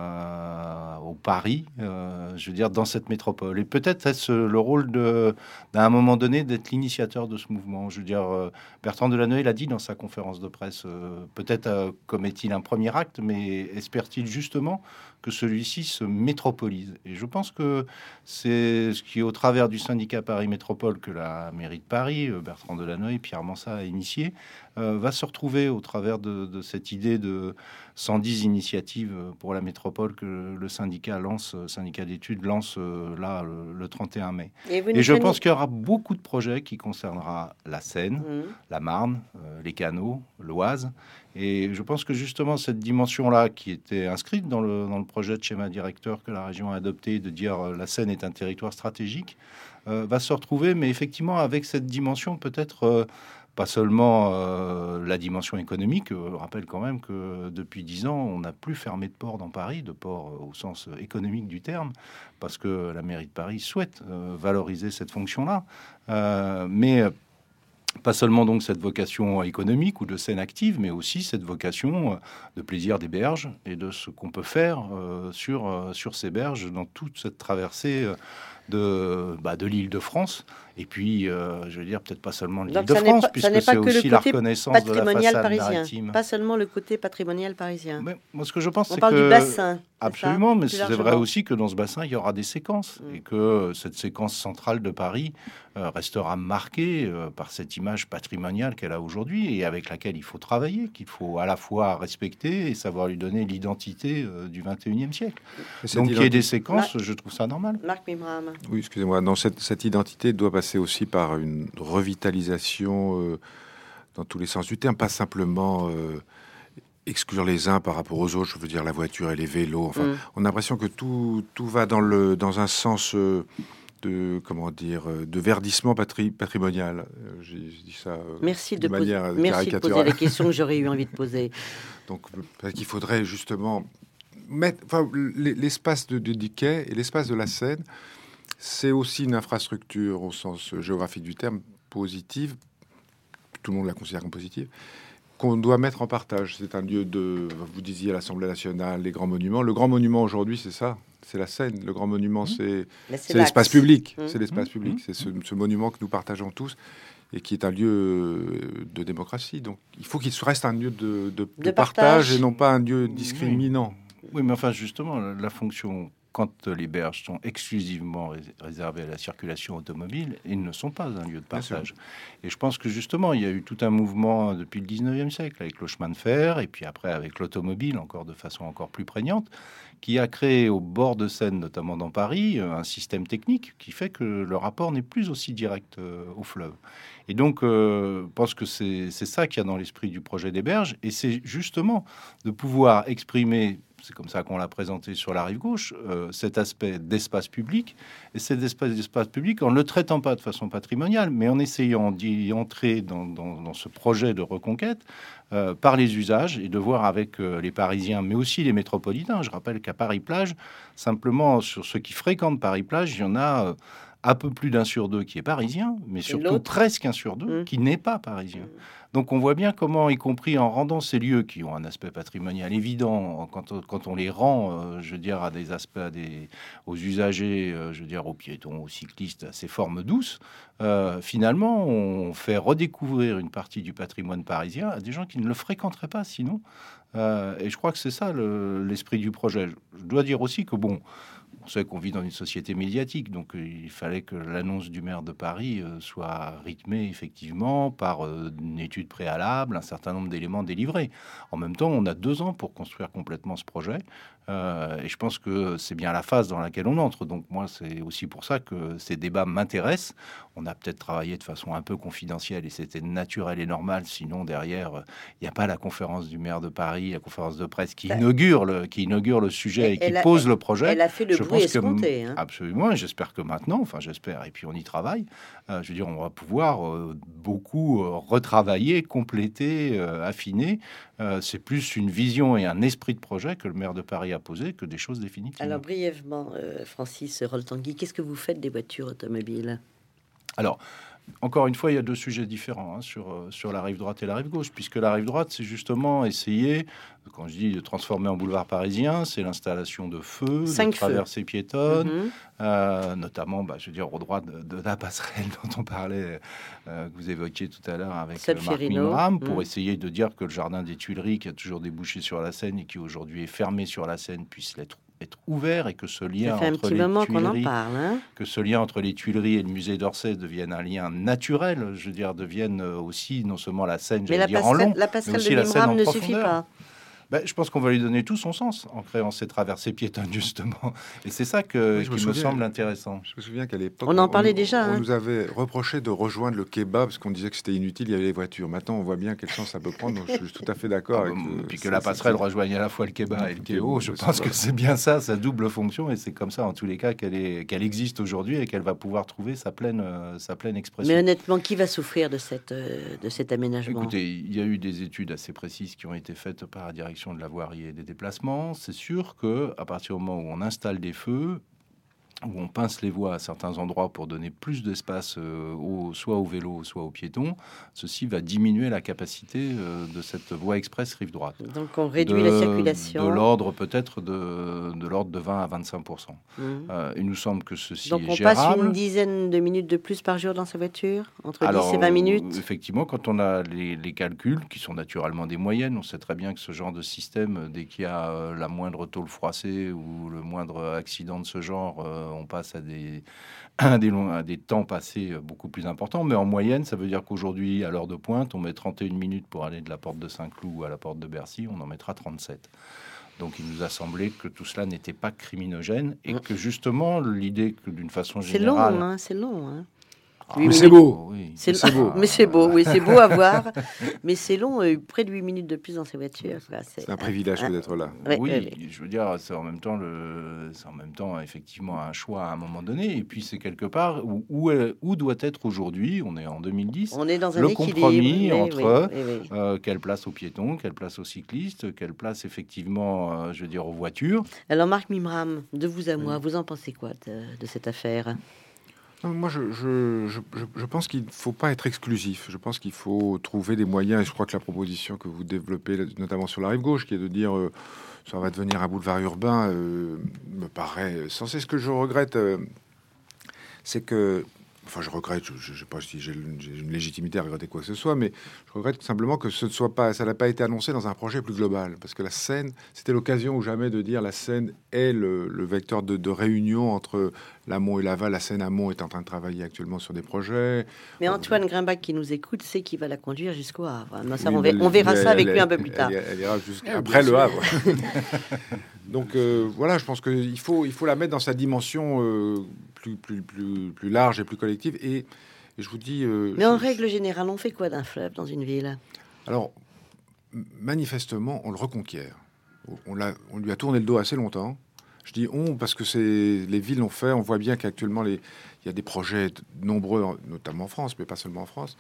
euh, au Paris, euh, je veux dire, dans cette métropole. Et peut-être est-ce le rôle de, d'un moment donné d'être l'initiateur de ce mouvement. Je veux dire, euh, Bertrand Delanoë l'a dit dans sa conférence de presse. Euh, peut-être euh, commet-il un premier acte, mais espère-t-il justement que celui-ci se métropolise. Et je pense que c'est ce qui, au travers du syndicat Paris Métropole que la mairie de Paris, euh, Bertrand Delanoë, Pierre Mansat a initié, euh, va se retrouver au travers de, de cette idée de cent dix initiatives pour la métropole que le syndicat lance, syndicat d'études lance euh, là le, le trente et un mai. Et, et je pense qu'il y aura beaucoup de projets qui concernera la Seine, mmh. la Marne, euh, les canaux, l'Oise. Et je pense que justement cette dimension-là qui était inscrite dans le, dans le projet de schéma directeur que la région a adopté, de dire euh, la Seine est un territoire stratégique, euh, va se retrouver, mais effectivement avec cette dimension peut-être... Euh, pas seulement euh, la dimension économique. Je rappelle quand même que depuis dix ans, on n'a plus fermé de port dans Paris, de port au sens économique du terme, parce que la mairie de Paris souhaite euh, valoriser cette fonction-là. Euh, mais Pas seulement donc cette vocation économique ou de scène active, mais aussi cette vocation de plaisir des berges et de ce qu'on peut faire euh, sur, euh, sur ces berges dans toute cette traversée euh, de, bah, de l'île de France. Et puis, euh, je veux dire, peut-être pas seulement l'île de France, puisque c'est aussi la reconnaissance de la façade parisien, maritime. Pas seulement le côté patrimonial parisien. Mais moi, ce que je pense, On c'est parle que... du bassin. Absolument, ça, mais c'est vrai aussi que dans ce bassin, il y aura des séquences. Mm. Et que cette séquence centrale de Paris euh, restera marquée euh, par cette image patrimoniale qu'elle a aujourd'hui et avec laquelle il faut travailler, qu'il faut à la fois respecter et savoir lui donner l'identité euh, du vingt et unième siècle. Donc, il y ait des séquences, Marc, je trouve ça normal. Marc Mimram. Oui, excusez-moi. Non, cette, cette identité doit passer aussi par une revitalisation euh, dans tous les sens du terme, pas simplement... Euh, exclure les uns par rapport aux autres, je veux dire la voiture et les vélos. Enfin, mm. on a l'impression que tout, tout va dans, le, dans un sens euh, de, comment dire, de verdissement patri, patrimonial. Euh, j'ai dit ça euh, merci de, de manière poser, merci de poser les questions que j'aurais eu envie de poser. Donc, parce qu'il faudrait justement mettre... Enfin, l'espace de, de Dickey et l'espace de la Seine, c'est aussi une infrastructure au sens géographique du terme, positive. Tout le monde la considère comme positive. Qu'on doit mettre en partage. C'est un lieu de, vous disiez, l'Assemblée nationale, les grands monuments. Le grand monument aujourd'hui, c'est ça, c'est la Seine. Le grand monument, c'est c'est l'espace public. Mmh. C'est l'espace mmh. public. C'est ce, ce monument que nous partageons tous et qui est un lieu de démocratie. Donc, il faut qu'il reste un lieu de, de, de, de partage, partage et non pas un lieu discriminant. Oui, oui, mais enfin, justement, la fonction... Quand les berges sont exclusivement réservées à la circulation automobile, ils ne sont pas un lieu de partage. Et je pense que justement, il y a eu tout un mouvement depuis le dix-neuvième siècle, avec le chemin de fer, et puis après avec l'automobile, encore de façon encore plus prégnante, qui a créé au bord de Seine, notamment dans Paris, un système technique qui fait que le rapport n'est plus aussi direct euh, au fleuve. Et donc, euh, je pense que c'est ça qu'il y a dans l'esprit du projet des berges, et c'est justement de pouvoir exprimer... C'est comme ça qu'on l'a présenté sur la rive gauche, euh, cet aspect d'espace public, et cet espace d'espace public en ne le traitant pas de façon patrimoniale, mais en essayant d'y entrer dans, dans, dans ce projet de reconquête euh, par les usages et de voir avec euh, les Parisiens, mais aussi les métropolitains. Je rappelle qu'à Paris-Plage, simplement sur ceux qui fréquentent Paris-Plage, il y en a euh, un peu plus d'un sur deux qui est parisien, mais surtout presque un sur deux mmh. qui n'est pas parisien. Mmh. Donc on voit bien comment, y compris en rendant ces lieux qui ont un aspect patrimonial évident, quand on, quand on les rend, euh, je veux dire, à des aspects, à des, aux usagers, euh, je veux dire, aux piétons, aux cyclistes, à ces formes douces, euh, finalement, on fait redécouvrir une partie du patrimoine parisien à des gens qui ne le fréquenteraient pas sinon. Euh, et je crois que c'est ça l'esprit le, du projet. Je dois dire aussi que, bon, on sait qu'on vit dans une société médiatique, donc euh, il fallait que l'annonce du maire de Paris euh, soit rythmée effectivement par euh, une étude préalable, un certain nombre d'éléments délivrés. En même temps, on a deux ans pour construire complètement ce projet, euh, et je pense que c'est bien la phase dans laquelle on entre. Donc moi, c'est aussi pour ça que ces débats m'intéressent. On a peut-être travaillé de façon un peu confidentielle, et c'était naturel et normal. Sinon, derrière, il euh, n'y a pas la conférence du maire de Paris, la conférence de presse qui inaugure le, qui inaugure le sujet et, et qui a, pose le projet. Elle a fait le je bruit escompté. Hein. Absolument, j'espère que maintenant, enfin j'espère, et puis on y travaille, euh, je veux dire, on va pouvoir euh, beaucoup euh, retravailler, compléter, euh, affiner. Euh, c'est plus une vision et un esprit de projet que le maire de Paris a posé que des choses définitives. Alors brièvement, euh, Francis Rol-Tanguy, qu'est-ce que vous faites des voitures automobiles ? Alors, encore une fois, il y a deux sujets différents hein, sur, sur la rive droite et la rive gauche, puisque la rive droite, c'est justement essayer, quand je dis de transformer en boulevard parisien, c'est l'installation de feux, de traversées piétonnes, mm-hmm. euh, notamment, bah, je veux dire, au droit de, de la passerelle dont on parlait, euh, que vous évoquiez tout à l'heure avec euh, Marc Mimram, pour mm. essayer de dire que le jardin des Tuileries, qui a toujours débouché sur la Seine et qui aujourd'hui est fermé sur la Seine, puisse l'être être ouvert et que ce lien entre les Tuileries, parle, hein que ce lien entre les Tuileries et le musée d'Orsay devienne un lien naturel, je veux dire, devienne aussi non seulement la Seine, mais la dire en long, la passerelle mais aussi de la Seine en ne profondeur. Suffit pas. Ben, je pense qu'on va lui donner tout son sens en créant ces traversées piétonnes, justement. Et c'est ça que, oui, qui me, me semble intéressant. Je me souviens qu'à l'époque, on en parlait on, déjà. On hein. nous avait reproché de rejoindre le kebab parce qu'on disait que c'était inutile, il y avait les voitures. Maintenant, on voit bien quel sens ça peut prendre. Donc je suis tout à fait d'accord. Ah, avec bon, le, puis que la passerelle rejoigne à la fois le kebab et le kéo, je pense que c'est bien ça, sa double fonction. Et c'est comme ça, en tous les cas, qu'elle est, qu'elle existe aujourd'hui et qu'elle va pouvoir trouver sa pleine, euh, sa pleine expression. Mais honnêtement, qui va souffrir de, cette, euh, de cet aménagement ? Écoutez, il y a eu des études assez précises qui ont été faites par la direction de la voirie et des déplacements. C'est sûr que à partir du moment où on installe des feux, où on pince les voies à certains endroits pour donner plus d'espace euh, au, soit aux vélos, soit aux piétons, ceci va diminuer la capacité euh, de cette voie express rive droite. Donc on réduit de, la circulation. De l'ordre peut-être de, de l'ordre de vingt à vingt-cinq pour cent. Mmh. Euh, il nous semble que ceci Donc est on gérable. passe une dizaine de minutes de plus par jour dans sa voiture, entre Alors, dix et vingt minutes. euh, effectivement, quand on a les, les calculs, qui sont naturellement des moyennes, on sait très bien que ce genre de système, dès qu'il y a euh, la moindre tôle froissée ou le moindre accident de ce genre, euh, on passe à des, à, des longs, à des temps passés beaucoup plus importants. Mais en moyenne, ça veut dire qu'aujourd'hui, à l'heure de pointe, on met trente et une minutes pour aller de la porte de Saint-Cloud à la porte de Bercy, on en mettra trente-sept. Donc il nous a semblé que tout cela n'était pas criminogène et que justement, l'idée que d'une façon C'est générale... long, hein, c'est long, hein. Ah, mais c'est beau. Oui, c'est, c'est beau. Mais c'est beau, oui, c'est beau à voir. Mais c'est long, euh, près de huit minutes de plus dans ces voitures. Quoi. C'est, C'est un privilège hein, d'être là. Ouais, oui, ouais, je veux dire, c'est en même temps le, c'est en même temps effectivement un choix à un moment donné, et puis c'est quelque part où où, elle- où doit être aujourd'hui. On est en deux mille dix. On est dans un Le équilibre. compromis oui, entre oui, oui, oui. euh, quelle place aux piétons, quelle place aux cyclistes, quelle place effectivement, euh, je veux dire, aux voitures. Alors Marc Mimram, de vous à moi, vous en pensez quoi de, de cette affaire? Non, moi, je, je, je, je- je pense qu'il ne faut pas être exclusif. Je pense qu'il faut trouver des moyens. Et je crois que la proposition que vous développez, notamment sur la rive gauche, qui est de dire euh, ça va devenir un boulevard urbain, euh, me paraît sensé. Ce que je regrette, euh, c'est que... Enfin, je regrette, je ne sais pas si j'ai une, j'ai une légitimité à regretter quoi que ce soit, mais je regrette simplement que ce ne soit pas, ça n'a pas été annoncé dans un projet plus global. Parce que la Seine, c'était l'occasion ou jamais de dire la Seine est le, le vecteur de, de réunion entre l'amont et l'aval. La Seine amont est en train de travailler actuellement sur des projets. Mais Antoine Grimbach qui nous écoute sait qu'il va la conduire jusqu'au Havre. Non, ça, Oui, on, mais verra, on verra elle- ça avec elle- lui un peu plus elle- tard. Elle, elle ira Ah, jusqu'après bien le sûr. Havre. Donc euh, voilà, je pense qu'il faut, il faut la mettre dans sa dimension euh, plus, plus, plus, plus large et plus collective. Et, et je vous dis... euh, Mais en je- règle générale, on fait quoi d'un fleuve dans une ville? Alors, m- manifestement, on le reconquiert. On, l'a- on lui a tourné le dos assez longtemps. Je dis on parce que c'est, les villes l'ont fait. On voit bien qu'actuellement, les- il y a des projets t- nombreux, en- notamment en France, mais pas seulement en France.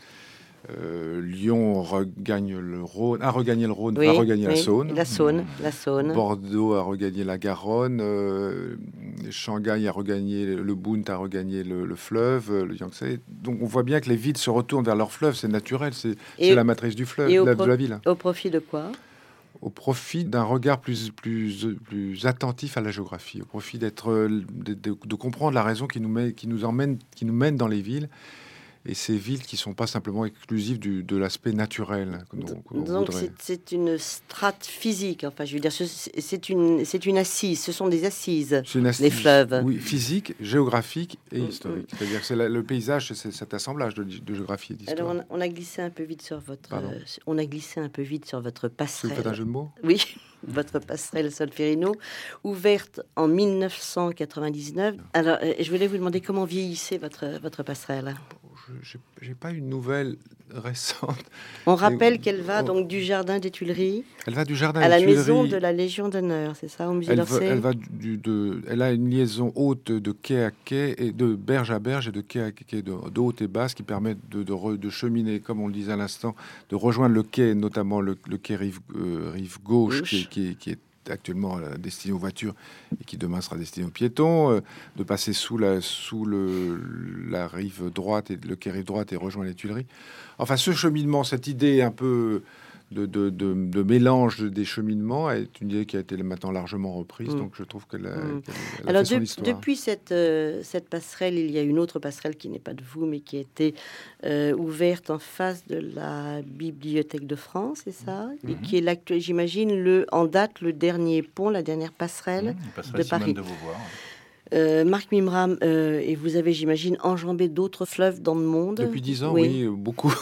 Euh, Lyon regagne le Rhône, a regagné le Rhône, Oui, va regagner la oui, Saône. La Saône, la Saône. Bordeaux a regagné la Garonne, euh, Shanghai a regagné le Bund, a regagné le, le fleuve, euh, le Yangtze. Donc on voit bien que les villes se retournent vers leur fleuve, c'est naturel, c'est, Et- c'est la matrice du fleuve, Et au, de la, pro- de la ville. au profit de quoi? Au profit d'un regard plus, plus, plus attentif à la géographie, au profit d'être, euh, de, de- de comprendre la raison qui nous, met, qui nous emmène, qui nous mène dans les villes. Et ces villes qui ne sont pas simplement exclusives du, de l'aspect naturel que l'on- que l'on Donc voudrait. c'est, c'est une strate physique, enfin je veux dire, ce- c'est une, c'est une assise, ce sont des assises, C'est une les assise, fleuves. oui, physique, géographique et Mm, historique. C'est-à-dire que c'est la- le paysage, c'est, c'est cet assemblage de, de géographie et d'histoire. Alors on a, on a glissé un peu vite sur votre, Pardon. euh, on a glissé un peu vite sur votre Vous passerelle. faites un jeu de mots? Oui, votre passerelle Solferino, ouverte en mille neuf cent quatre-vingt-dix-neuf. Alors, euh, je voulais vous demander comment vieillissait votre, votre passerelle. Je n'ai pas une nouvelle récente. On rappelle Mais- qu'elle va on- donc du jardin des Tuileries Elle va du jardin à la des maison Tuileries. de la Légion d'honneur, c'est ça, au musée Elle va, d'Orsay? elle va du, de, elle a une liaison haute de quai à quai et de berge à berge et de quai à quai, de, de haute et basse qui permettent de, de, re- de cheminer, comme on le disait à l'instant, de rejoindre le quai, notamment le, le quai rive, euh, rive gauche, Gauche. Qui, est- qui est- qui est actuellement euh, destiné aux voitures et qui demain sera destiné aux piétons, euh, de passer sous la sous le la rive droite et le quai rive droite et rejoindre les Tuileries. Enfin, ce cheminement, cette idée un peu de, de, de, de mélange des cheminements est une idée qui a été maintenant largement reprise. Mm. Donc, je trouve qu'elle a, Mm. qu'elle- elle a Alors, fait son de- histoire. depuis cette, euh, cette passerelle, il y a une autre passerelle qui n'est pas de vous, mais qui a été euh, ouverte en face de la Bibliothèque de France, c'est ça? Et Mhm. qui est l'actuel, j'imagine, le, en date, le dernier pont, la dernière passerelle Mmh, il passerait de Simone Paris. de Beauvoir. Euh, Marc Mimram, euh, et vous avez, j'imagine, enjambé d'autres fleuves dans le monde? Depuis dix ans, oui, beaucoup.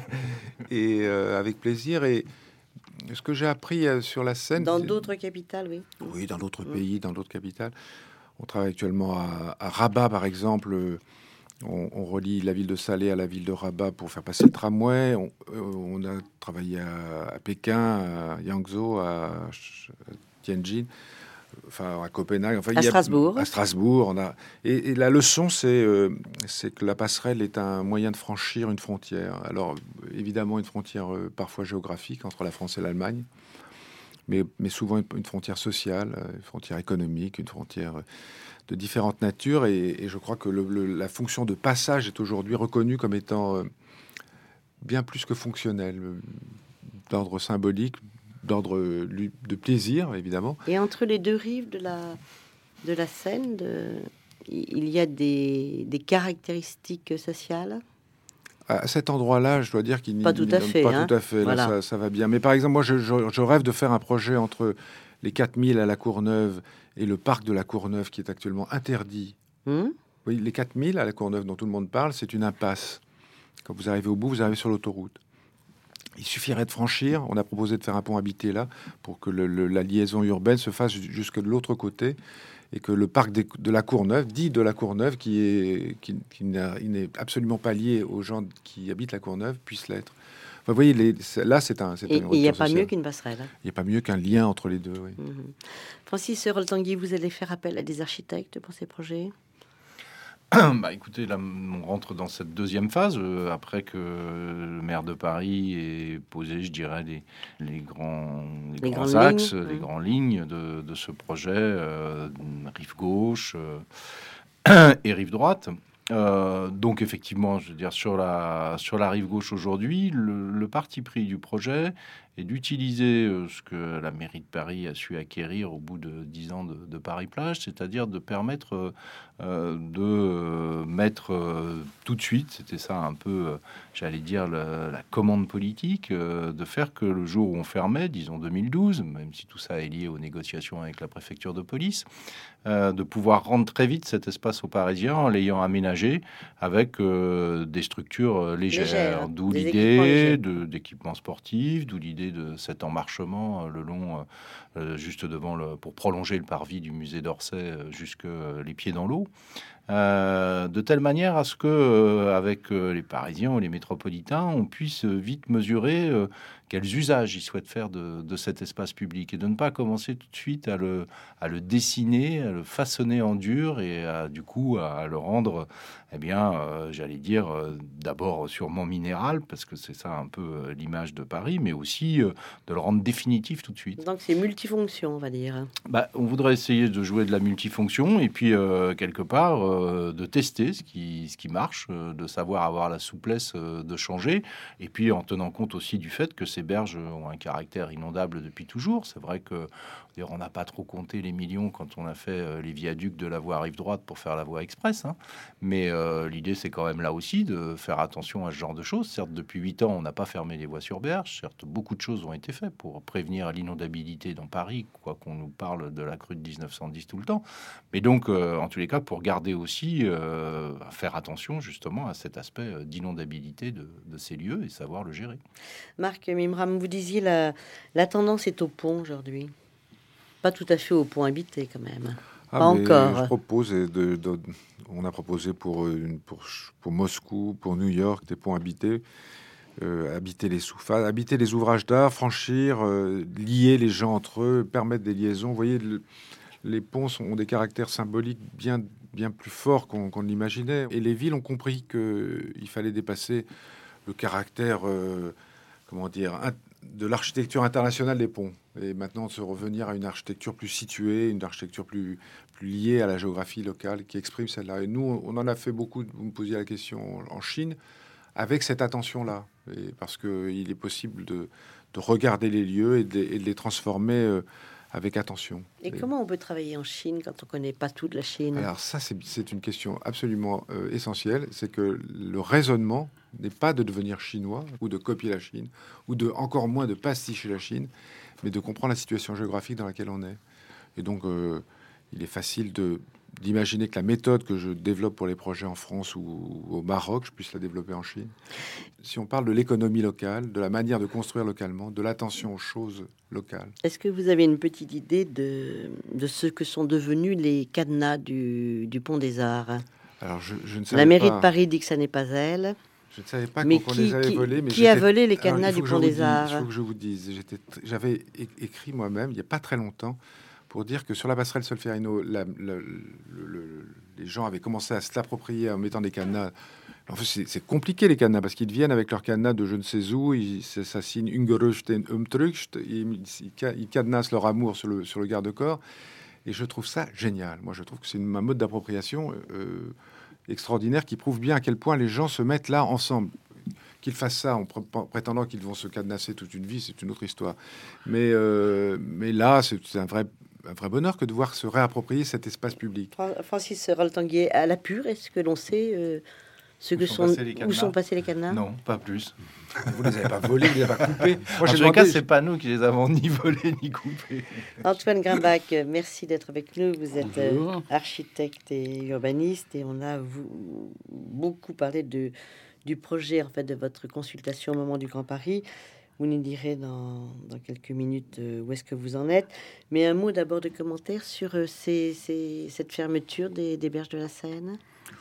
et euh, avec plaisir. Et ce que j'ai appris euh, sur la Seine... Dans c'est- d'autres capitales, oui. Oui, dans d'autres Mm. pays, dans d'autres capitales. On travaille actuellement à, à Rabat, par exemple. Euh, On, on relie la ville de Salé à la ville de Rabat pour faire passer le tramway. On, euh, on a travaillé à, à Pékin, à Yangzhou, à Ch- Tianjin, enfin à Copenhague. Enfin, À il y a- Strasbourg. À Strasbourg. On a, et, et la leçon, c'est euh, c'est que la passerelle est un moyen de franchir une frontière. Alors, évidemment, une frontière euh, parfois géographique entre la France et l'Allemagne. mais, mais souvent une, une frontière sociale, une frontière économique, une frontière de différentes natures. Et, et je crois que le, le, la fonction de passage est aujourd'hui reconnue comme étant euh, bien plus que fonctionnelle, d'ordre symbolique, d'ordre de plaisir, évidemment. Et entre les deux rives de la, de la Seine, de, il y a des, des caractéristiques sociales? À cet endroit-là, je dois dire qu'il n'y pas tout à fait. Pas hein. tout à fait. Voilà. Là, ça, ça va bien. Mais par exemple, moi, je, je, je rêve de faire un projet entre les quatre mille à la Courneuve et le parc de la Courneuve, qui est actuellement interdit. Hum oui, les quatre mille à la Courneuve, dont tout le monde parle, c'est une impasse. Quand vous arrivez au bout, vous arrivez sur l'autoroute. Il suffirait de franchir. On a proposé de faire un pont habité là pour que le, le, la liaison urbaine se fasse jusque de l'autre côté. Et que le parc des, de la Courneuve, dit de la Courneuve, qui est qui, qui n'est absolument pas lié aux gens qui habitent la Courneuve, puisse l'être. Enfin, vous voyez, les, là, c'est un. Et il n'y a pas mieux qu'une passerelle. Il n'y a pas mieux qu'un lien entre les deux. Oui. Mm-hmm. Francis Roltanguy, vous allez faire appel à des architectes pour ces projets? Bah, écoutez, là, on rentre dans cette deuxième phase, euh, après que le maire de Paris ait posé, je dirais, les, les grands, les les grands axes, lignes. les Mmh. grandes lignes de, de ce projet, euh, rive gauche euh, et rive droite. Euh, donc effectivement, je veux dire, sur la, sur la rive gauche aujourd'hui, le, le parti pris du projet est d'utiliser euh, ce que la mairie de Paris a su acquérir au bout de dix ans de, de Paris-Plage, c'est-à-dire de permettre euh, de euh, mettre euh, tout de suite, c'était ça un peu, euh, j'allais dire, la, la commande politique, euh, de faire que le jour où on fermait, disons deux mille douze, même si tout ça est lié aux négociations avec la préfecture de police, euh, de pouvoir rendre très vite cet espace aux Parisiens en l'ayant aménagé avec euh, des structures légères, Légère, d'où des l'idée de, d'équipements sportifs, d'où l'idée de cet emmarchement euh, le long, euh, juste devant le, pour prolonger le parvis du musée d'Orsay euh, jusque euh, les pieds dans l'eau, euh, de telle manière à ce que, euh, avec euh, les Parisiens ou les métropolitains, on puisse vite mesurer euh, quels usages ils souhaitent faire de, de cet espace public et de ne pas commencer tout de suite à le, à le dessiner, à le façonner en dur et à, du coup à le rendre, eh bien, euh, j'allais dire, euh, d'abord sûrement minéral, parce que c'est ça un peu euh, l'image de Paris, mais aussi euh, de le rendre définitif tout de suite. Donc c'est multifonction, on va dire. Bah, on voudrait essayer de jouer de la multifonction et puis euh, quelque part euh, de tester ce qui, ce qui marche, euh, de savoir avoir la souplesse euh, de changer, et puis en tenant compte aussi du fait que ces berges ont un caractère inondable depuis toujours. C'est vrai que on n'a pas trop compté les millions quand on a fait euh, les viaducs de la voie rive droite pour faire la voie express, hein. Mais euh, l'idée, c'est quand même là aussi de faire attention à ce genre de choses. Certes, depuis huit ans, on n'a pas fermé les voies sur berge. Certes, beaucoup de choses ont été faites pour prévenir l'inondabilité dans Paris, quoi qu'on nous parle de la crue de dix-neuf cent dix tout le temps. Mais donc, euh, en tous les cas, pour garder aussi, euh, à faire attention justement à cet aspect d'inondabilité de, de ces lieux et savoir le gérer. Marc Mimram, vous disiez la, la tendance est au pont aujourd'hui. Pas tout à fait au pont habité quand même. Ah, pas encore. Je propose, de, de, de, on a proposé pour, une, pour, pour Moscou, pour New York, des ponts habités, euh, habiter les sous-faces, habiter les ouvrages d'art, franchir, euh, lier les gens entre eux, permettre des liaisons. Vous voyez, le, les ponts sont, ont des caractères symboliques bien, bien plus forts qu'on qu'on l'imaginait. Et les villes ont compris qu'il fallait dépasser le caractère, euh, comment dire, un, de l'architecture internationale des ponts. Et maintenant, se revenir à une architecture plus située, une architecture plus, plus liée à la géographie locale, qui exprime celle-là. Et nous, on en a fait beaucoup, vous me posiez la question, en Chine, avec cette attention-là. Et parce qu'il est possible de, de regarder les lieux et de, et de les transformer euh, avec attention. Et, et comment on peut travailler en Chine quand on ne connaît pas tout de la Chine? Alors ça, c'est une question absolument euh, essentielle. C'est que le raisonnement n'est pas de devenir chinois ou de copier la Chine, ou de encore moins de pasticher la Chine, mais de comprendre la situation géographique dans laquelle on est. Et donc, euh, il est facile de d'imaginer que la méthode que je développe pour les projets en France ou au Maroc, je puisse la développer en Chine. Si on parle de l'économie locale, de la manière de construire localement, de l'attention aux choses locales. Est-ce que vous avez une petite idée de, de ce que sont devenus les cadenas du, du Pont des Arts? Alors, je, je ne savais La mairie pas... de Paris dit que ça n'est pas elle. Je ne savais pas mais qu'on qui, les avait qui, volés. Mais qui a volé les cadenas Alors, du Pont des dise, Arts? Il faut que je vous dise. J'avais écrit moi-même, il n'y a pas très longtemps, pour dire que sur la passerelle Solferino, la, la, le, le, les gens avaient commencé à se l'approprier en mettant des cadenas En fait, c'est, c'est compliqué les cadenas parce qu'ils viennent avec leur cadenas de je ne sais où, ils, ça, ça signe Ungerücht et Umtrücht, ils, ils cadenassent leur amour sur le, sur le garde-corps. Et je trouve ça génial. Moi, je trouve que c'est une, un mode d'appropriation euh, extraordinaire qui prouve bien à quel point les gens se mettent là ensemble. Qu'ils fassent ça en pr- prétendant qu'ils vont se cadenasser toute une vie, c'est une autre histoire. Mais, euh, mais là, c'est, c'est un vrai... un vrai bonheur que de voir se réapproprier cet espace public. Francis Roltanguier, à la Pure, est-ce que l'on sait euh, ce que sont, sont, où sont passés les cadenas? Non, pas plus. Vous les avez pas volés, vous les avez pas coupés. Moi, en tout cas, c'est pas nous qui les avons ni volés ni coupés. Antoine Grimbach, merci d'être avec nous. Vous êtes euh, architecte et urbaniste et on a vous, beaucoup parlé de, du projet en fait de votre consultation au moment du Grand Paris. Vous nous direz dans, dans quelques minutes euh, où est-ce que vous en êtes. Mais un mot d'abord de commentaire sur euh, ces, ces, cette fermeture des, des berges de la Seine.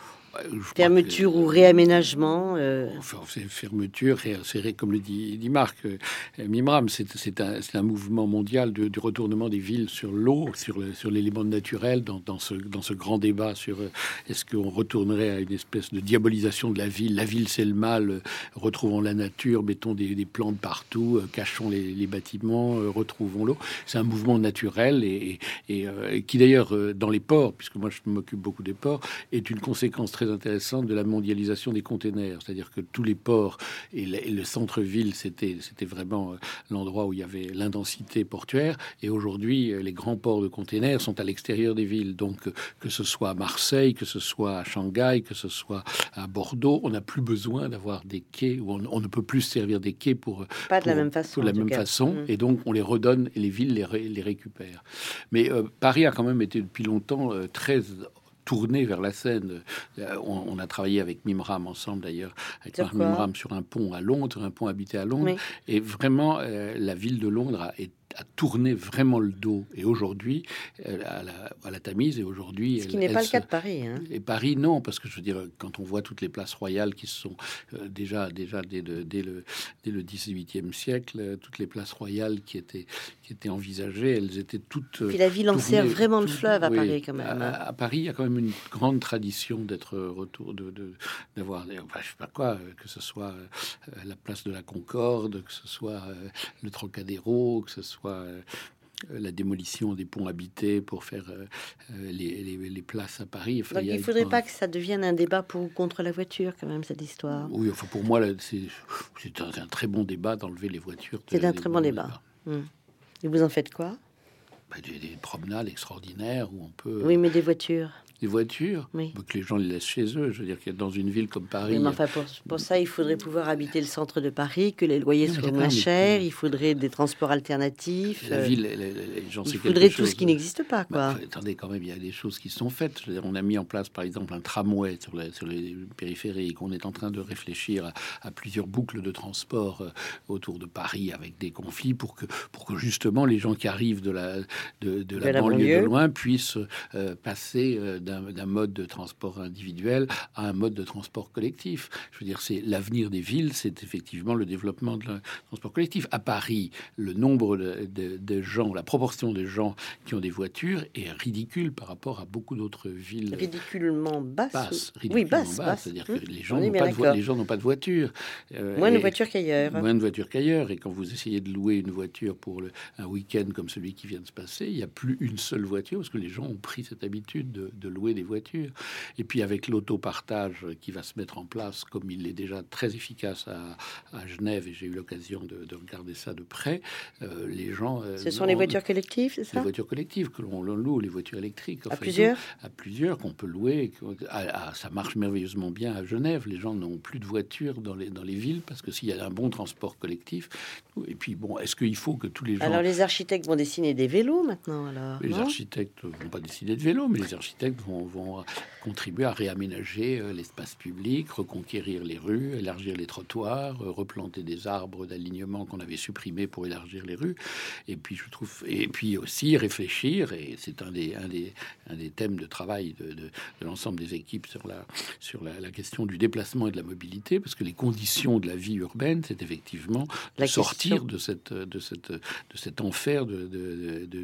Fermeture que, ou réaménagement euh... Enfin, c'est fermeture, c'est comme le dit, dit Marc euh, Mimram, c'est un, un mouvement mondial de, du retournement des villes sur l'eau, sur l'élément le, naturel, dans, dans, ce, dans ce grand débat sur euh, est-ce qu'on retournerait à une espèce de diabolisation de la ville. La ville, c'est le mal, euh, retrouvons la nature, mettons des, des plantes partout, euh, cachons les, les bâtiments, euh, retrouvons l'eau. C'est un mouvement naturel et, et, et euh, qui d'ailleurs, euh, dans les ports, puisque moi je m'occupe beaucoup des ports, est une conséquence très intéressante de la mondialisation des containers, c'est-à-dire que tous les ports et le, et le centre-ville, c'était c'était vraiment l'endroit où il y avait l'indensité portuaire, et aujourd'hui les grands ports de containers sont à l'extérieur des villes, donc que ce soit à Marseille, que ce soit à Shanghai, que ce soit à Bordeaux, on n'a plus besoin d'avoir des quais, où on, on ne peut plus servir des quais pour pas de pour, la même façon, de la même façon mmh. Et donc on les redonne et les villes les, ré, les récupèrent. Mais euh, Paris a quand même été depuis longtemps euh, très tourné vers la Seine. On, on a travaillé avec Mimram ensemble d'ailleurs, avec Marc Mimram sur un pont à Londres, un pont habité à Londres. Oui. Et vraiment, euh, la ville de Londres a été a tourné vraiment le dos. Et aujourd'hui, à la, à la Tamise, et aujourd'hui... Ce qui n'est pas le cas de Paris. Hein. Et Paris, non, parce que je veux dire, quand on voit toutes les places royales qui se sont euh, déjà, déjà dès le, dès le, dès le dix-huitième siècle, euh, toutes les places royales qui étaient, qui étaient envisagées, elles étaient toutes... Puis la ville en sert vraiment le fleuve à oui, Paris, quand même. À, à Paris, il y a quand même une grande tradition d'être retour, de, de, d'avoir, enfin, je sais pas quoi, que ce soit euh, la place de la Concorde, que ce soit euh, le Trocadéro, que ce soit Euh, la démolition des ponts habités pour faire euh, les, les, les places à Paris. Enfin, donc il ne faudrait une... pas que ça devienne un débat pour ou contre la voiture, quand même, cette histoire. Oui, enfin, pour moi, c'est un, un très bon débat d'enlever les voitures. C'est un très bon débat. Mmh. Et vous en faites quoi? Bah, des, des promenades extraordinaires où on peut... Oui, mais des voitures. Des voitures, oui. bah, que les gens les laissent chez eux. Je veux dire que dans une ville comme Paris... Oui, mais enfin, pour, pour ça, il faudrait pouvoir habiter le centre de Paris, que les loyers non, soient moins chers, il faudrait des transports alternatifs. La ville, les, les, les gens, il faudrait tout chose, ce qui n'existe pas, quoi. Bah, attendez, quand même, il y a des choses qui sont faites. Je veux dire, on a mis en place, par exemple, un tramway sur, la, sur les périphériques. On est en train de réfléchir à, à plusieurs boucles de transport euh, autour de Paris avec des conflits pour que, pour que justement les gens qui arrivent de la, de, de de la, la banlieue, banlieue de loin puissent euh, passer euh, d'un mode de transport individuel à un mode de transport collectif. Je veux dire, c'est l'avenir des villes, c'est effectivement le développement de le transport collectif. À Paris, le nombre de, de, de gens, la proportion de gens qui ont des voitures est ridicule par rapport à beaucoup d'autres villes. Ridiculement basse. basse ou... ridiculement oui, basse. basse. basse. C'est-à-dire mmh. que les gens n'ont pas, de pas de voiture. Euh, moins de voitures qu'ailleurs. Moins de voitures qu'ailleurs. Et quand vous essayez de louer une voiture pour le, un week-end comme celui qui vient de se passer, il n'y a plus une seule voiture parce que les gens ont pris cette habitude de, de louer des voitures. Et puis avec l'autopartage qui va se mettre en place, comme il est déjà très efficace à, à Genève, et j'ai eu l'occasion de, de regarder ça de près, euh, les gens... Euh, Ce sont les voitures collectives, c'est ça? Les voitures collectives que l'on loue, les voitures électriques. À enfin, plusieurs À plusieurs, qu'on peut louer. À, à, ça marche merveilleusement bien à Genève. Les gens n'ont plus de voitures dans les, dans les villes parce que s'il y a un bon transport collectif... Et puis bon, est-ce qu'il faut que tous les gens... Alors les architectes vont dessiner des vélos maintenant, alors? Les architectes ne vont pas dessiner de vélos, mais les architectes vont, vont contribuer à réaménager euh, l'espace public, reconquérir les rues, élargir les trottoirs, euh, replanter des arbres d'alignement qu'on avait supprimés pour élargir les rues. Et puis je trouve, et puis aussi réfléchir, et c'est un des, un des, un des thèmes de travail de, de, de l'ensemble des équipes sur la, sur la, la question du déplacement et de la mobilité, parce que les conditions de la vie urbaine, c'est effectivement de sortir de cette, de cette, de cet enfer de, de, de,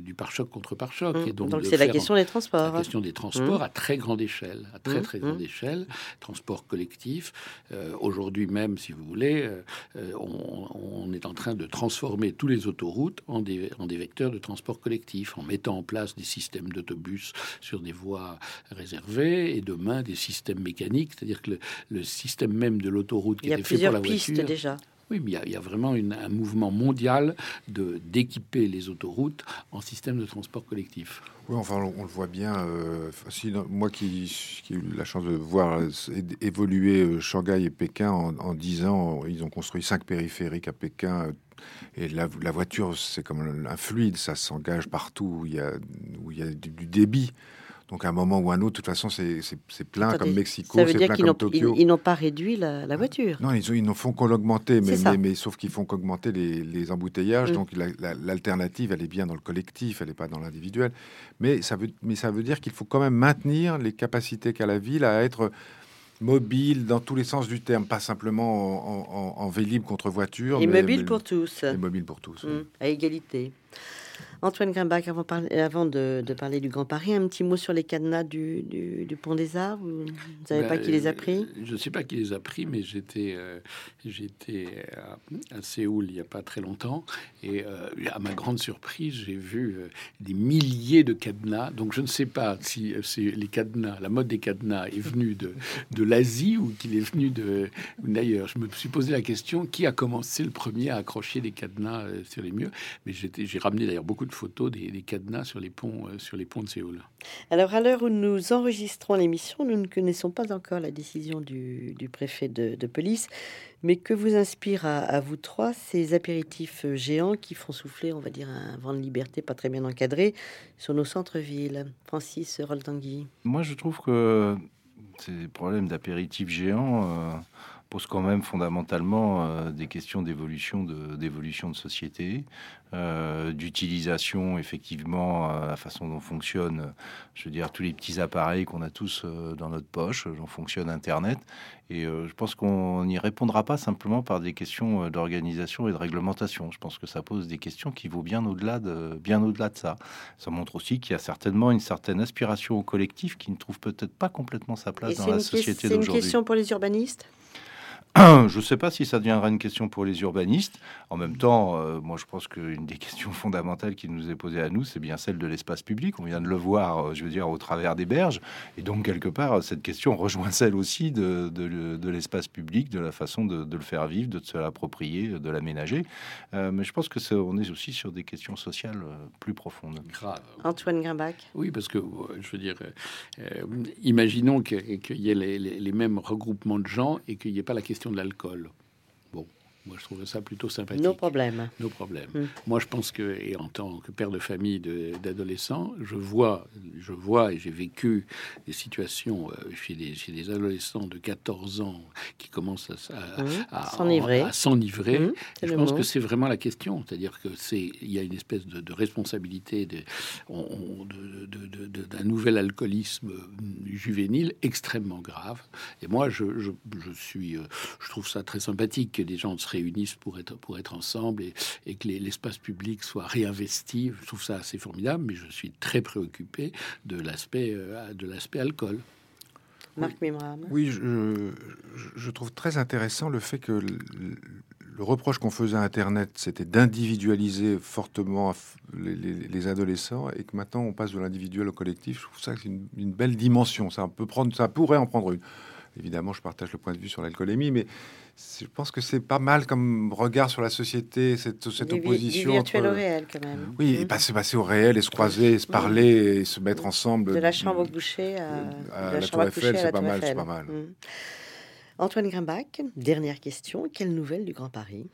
du pare-choc contre pare-choc. Mmh. Et donc donc de c'est la faire question des transports. La question des transports mmh. à très grande échelle, à très très mmh. grande échelle, transport collectif. Euh, aujourd'hui même, si vous voulez, euh, on, on est en train de transformer tous les autoroutes en des, en des vecteurs de transport collectif, en mettant en place des systèmes d'autobus sur des voies réservées et demain des systèmes mécaniques, c'est-à-dire que le, le système même de l'autoroute qui était fait pour la voiture... Il y a plusieurs pistes déjà. Oui, mais il y a, il y a vraiment une, un mouvement mondial de, d'équiper les autoroutes en système de transport collectif. Oui, enfin, on, on le voit bien. Euh, si, non, moi qui, qui ai eu la chance de voir évoluer Shanghai et Pékin en, en dix ans, ils ont construit cinq périphériques à Pékin. Et la, la voiture, c'est comme un fluide, ça s'engage partout où il y a, où il y a du, du débit. Donc à un moment ou un autre, de toute façon, c'est, c'est, c'est plein. Attendez, comme Mexico, ça veut c'est dire plein qu'ils comme n'ont, Tokyo. Ils, ils n'ont pas réduit la, la voiture. Non, ils, ils n'en font qu'en l'augmenter, mais, mais, mais sauf qu'ils font qu'augmenter les, les embouteillages. Mm. Donc la, la, l'alternative, elle est bien dans le collectif, elle n'est pas dans l'individuel. Mais ça veut, mais ça veut dire qu'il faut quand même maintenir les capacités qu'a la ville à être mobile dans tous les sens du terme, pas simplement en, en, en vélib contre voiture. Et mais, mobile mais, pour tous. Et mobile pour tous. Mm. Oui. À égalité. Antoine Grimbach, avant, parler, avant de, de parler du Grand Paris, un petit mot sur les cadenas du, du, du Pont des Arts. Vous ne savez ben, pas qui les a pris? Je ne sais pas qui les a pris, mais j'étais, euh, j'étais à, à Séoul il n'y a pas très longtemps. Et euh, à ma grande surprise, j'ai vu euh, des milliers de cadenas. Donc je ne sais pas si c'est les cadenas, la mode des cadenas est venue de, de l'Asie ou qu'il est venu de, d'ailleurs. Je me suis posé la question, qui a commencé le premier à accrocher des cadenas euh, sur les murs? Mais j'étais, j'ai ramené d'ailleurs beaucoup de photos des, des cadenas sur les ponts, euh, sur les ponts de Séoul. Alors, à l'heure où nous enregistrons l'émission, nous ne connaissons pas encore la décision du, du préfet de, de police, mais que vous inspire à, à vous trois ces apéritifs géants qui font souffler, on va dire, un vent de liberté pas très bien encadré sur nos centres-villes? Francis Rol-Tanguy. Moi, je trouve que ces problèmes d'apéritifs géants euh, posent quand même fondamentalement euh, des questions d'évolution de, d'évolution de société, euh, d'utilisation effectivement à la façon dont fonctionne, je veux dire, tous les petits appareils qu'on a tous euh, dans notre poche, dont fonctionne Internet. Et euh, je pense qu'on n'y répondra pas simplement par des questions d'organisation et de réglementation. Je pense que ça pose des questions qui vont bien au-delà de, bien au-delà de ça. Ça montre aussi qu'il y a certainement une certaine aspiration au collectif qui ne trouve peut-être pas complètement sa place et dans la société que- d'aujourd'hui. C'est une question pour les urbanistes? Je ne sais pas si ça deviendra une question pour les urbanistes. En même temps, euh, moi, je pense qu'une des questions fondamentales qui nous est posée à nous, c'est bien celle de l'espace public. On vient de le voir, euh, je veux dire, au travers des berges. Et donc, quelque part, cette question rejoint celle aussi de, de, de l'espace public, de la façon de, de le faire vivre, de se l'approprier, de l'aménager. Euh, mais je pense que c'est, on est aussi sur des questions sociales euh, plus profondes. Grave. Antoine Grimbach. Oui, parce que, je veux dire, euh, imaginons qu'il y ait les, les, les mêmes regroupements de gens et qu'il n'y ait pas la question de l'alcool. Bon, moi je trouve ça plutôt sympathique. Nos problèmes. Nos problèmes. Hum. Moi je pense que, et en tant que père de famille de, d'adolescents, je vois, je vois et j'ai vécu des situations euh, chez, des, chez des adolescents de quatorze ans qui commencent à, à, Hum. à, S'enivrer. à s'enivrer. Hum. Je le pense mot. que c'est vraiment la question. C'est-à-dire que c'est, il y a une espèce de, de responsabilité de, on, on- de- de- de- de- d'un nouvel alcoolisme juvénile extrêmement grave. Et moi, je, je, je suis, euh, je trouve ça très sympathique que des gens se réunissent pour être, pour être ensemble et, et que les- l'espace public soit réinvesti. Je trouve ça assez formidable, mais je suis très préoccupé de l'aspect, euh, de l'aspect alcool. Marc Mimram. Oui, je, je- je trouve très intéressant le fait que le, le reproche qu'on faisait à Internet, c'était d'individualiser fortement les, les- les adolescents, et que maintenant on passe de l'individuel au collectif. Je trouve ça que c'est une, une belle dimension. Ça peut prendre, ça pourrait en prendre une. Évidemment, je partage le point de vue sur l'alcoolémie, mais c'est- je pense que c'est pas mal comme regard sur la société, cette, cette Du vi- opposition du virtuel entre- au réel, quand même. Oui, et Hum. passer, passer au réel, et se croiser, et se parler, et se mettre ensemble. De la chambre au coucher à, à de la la chambre Tour à coucher Eiffel, à c'est la pas Tour mal, c'est Eiffel. pas mal. Hum. Antoine Grimbach, dernière question. Quelle nouvelle du Grand Paris?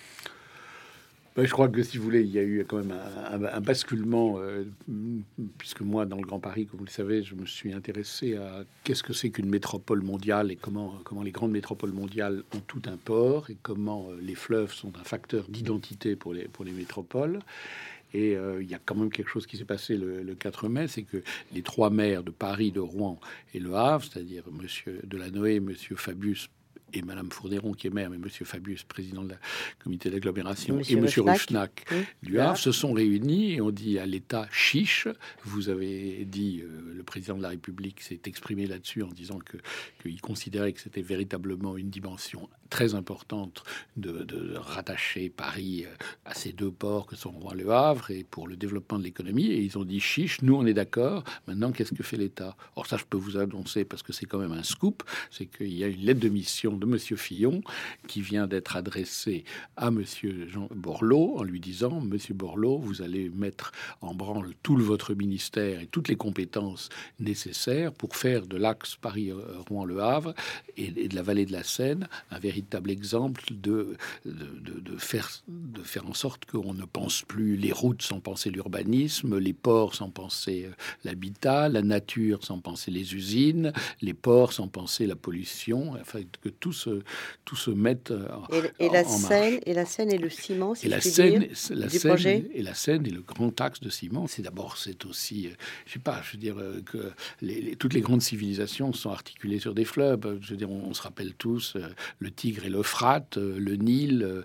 Ben, je crois que, si vous voulez, il y a eu quand même un, un- un basculement, euh, puisque moi, dans le Grand Paris, comme vous le savez, je me suis intéressé à qu'est-ce que c'est qu'une métropole mondiale et comment, comment les grandes métropoles mondiales ont tout un port et comment euh, les fleuves sont un facteur d'identité pour les, pour les métropoles. Et euh, il y a quand même quelque chose qui s'est passé le, le quatre mai, c'est que les trois maires de Paris, de Rouen et Le Havre, c'est-à-dire Monsieur Delanoë, Monsieur Fabius, et Madame Fourneron qui est maire, mais Monsieur Fabius, président de la comité d'agglomération, Monsieur et Monsieur Ruffnac, Ruffnac oui, du Havre se sont réunis et ont dit à l'État chiche. Vous avez dit, euh, le président de la République s'est exprimé là-dessus en disant que qu'il considérait que c'était véritablement une dimension très importante de, de rattacher Paris à ces deux ports que sont Rouen et Le Havre et pour le développement de l'économie. Et ils ont dit chiche, nous on est d'accord. Maintenant, qu'est-ce que fait l'État? Or ça, je peux vous annoncer parce que c'est quand même un scoop, c'est qu'il y a une lettre de mission de Monsieur Fillon qui vient d'être adressée à Monsieur Jean Borloo en lui disant: Monsieur Borloo, vous allez mettre en branle tout le, votre ministère et toutes les compétences nécessaires pour faire de l'axe Paris-Rouen-Le Havre et, et de la vallée de la Seine un véritable exemple de, de, de, de, faire, de faire en sorte qu'on ne pense plus les routes sans penser l'urbanisme, les ports sans penser l'habitat, la nature sans penser les usines, les ports sans penser la pollution, enfin que tout se, tout se mette et, et en, la en Seine, marche. Et la Seine et le ciment, si et je la puis Seine, dire, la du Seine projet. et la Seine et le grand axe de ciment, c'est d'abord, c'est aussi, euh, je sais pas, je veux dire euh, que les, les, toutes les grandes civilisations sont articulées sur des fleuves. Je veux dire, on, on se rappelle tous euh, le Tigre et l'Euphrate, euh, le Nil, euh,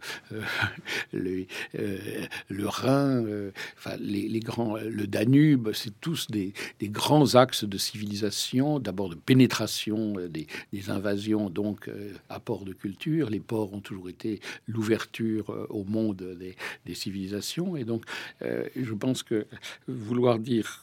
le, euh, le Rhin, euh, enfin les, les grands, le Danube, c'est tous des, des grands axes de civilisation, d'abord de pénétration euh, des, des invasions, donc euh, apport de culture. Les ports ont toujours été l'ouverture euh, au monde des, des civilisations, et donc euh, je pense que vouloir dire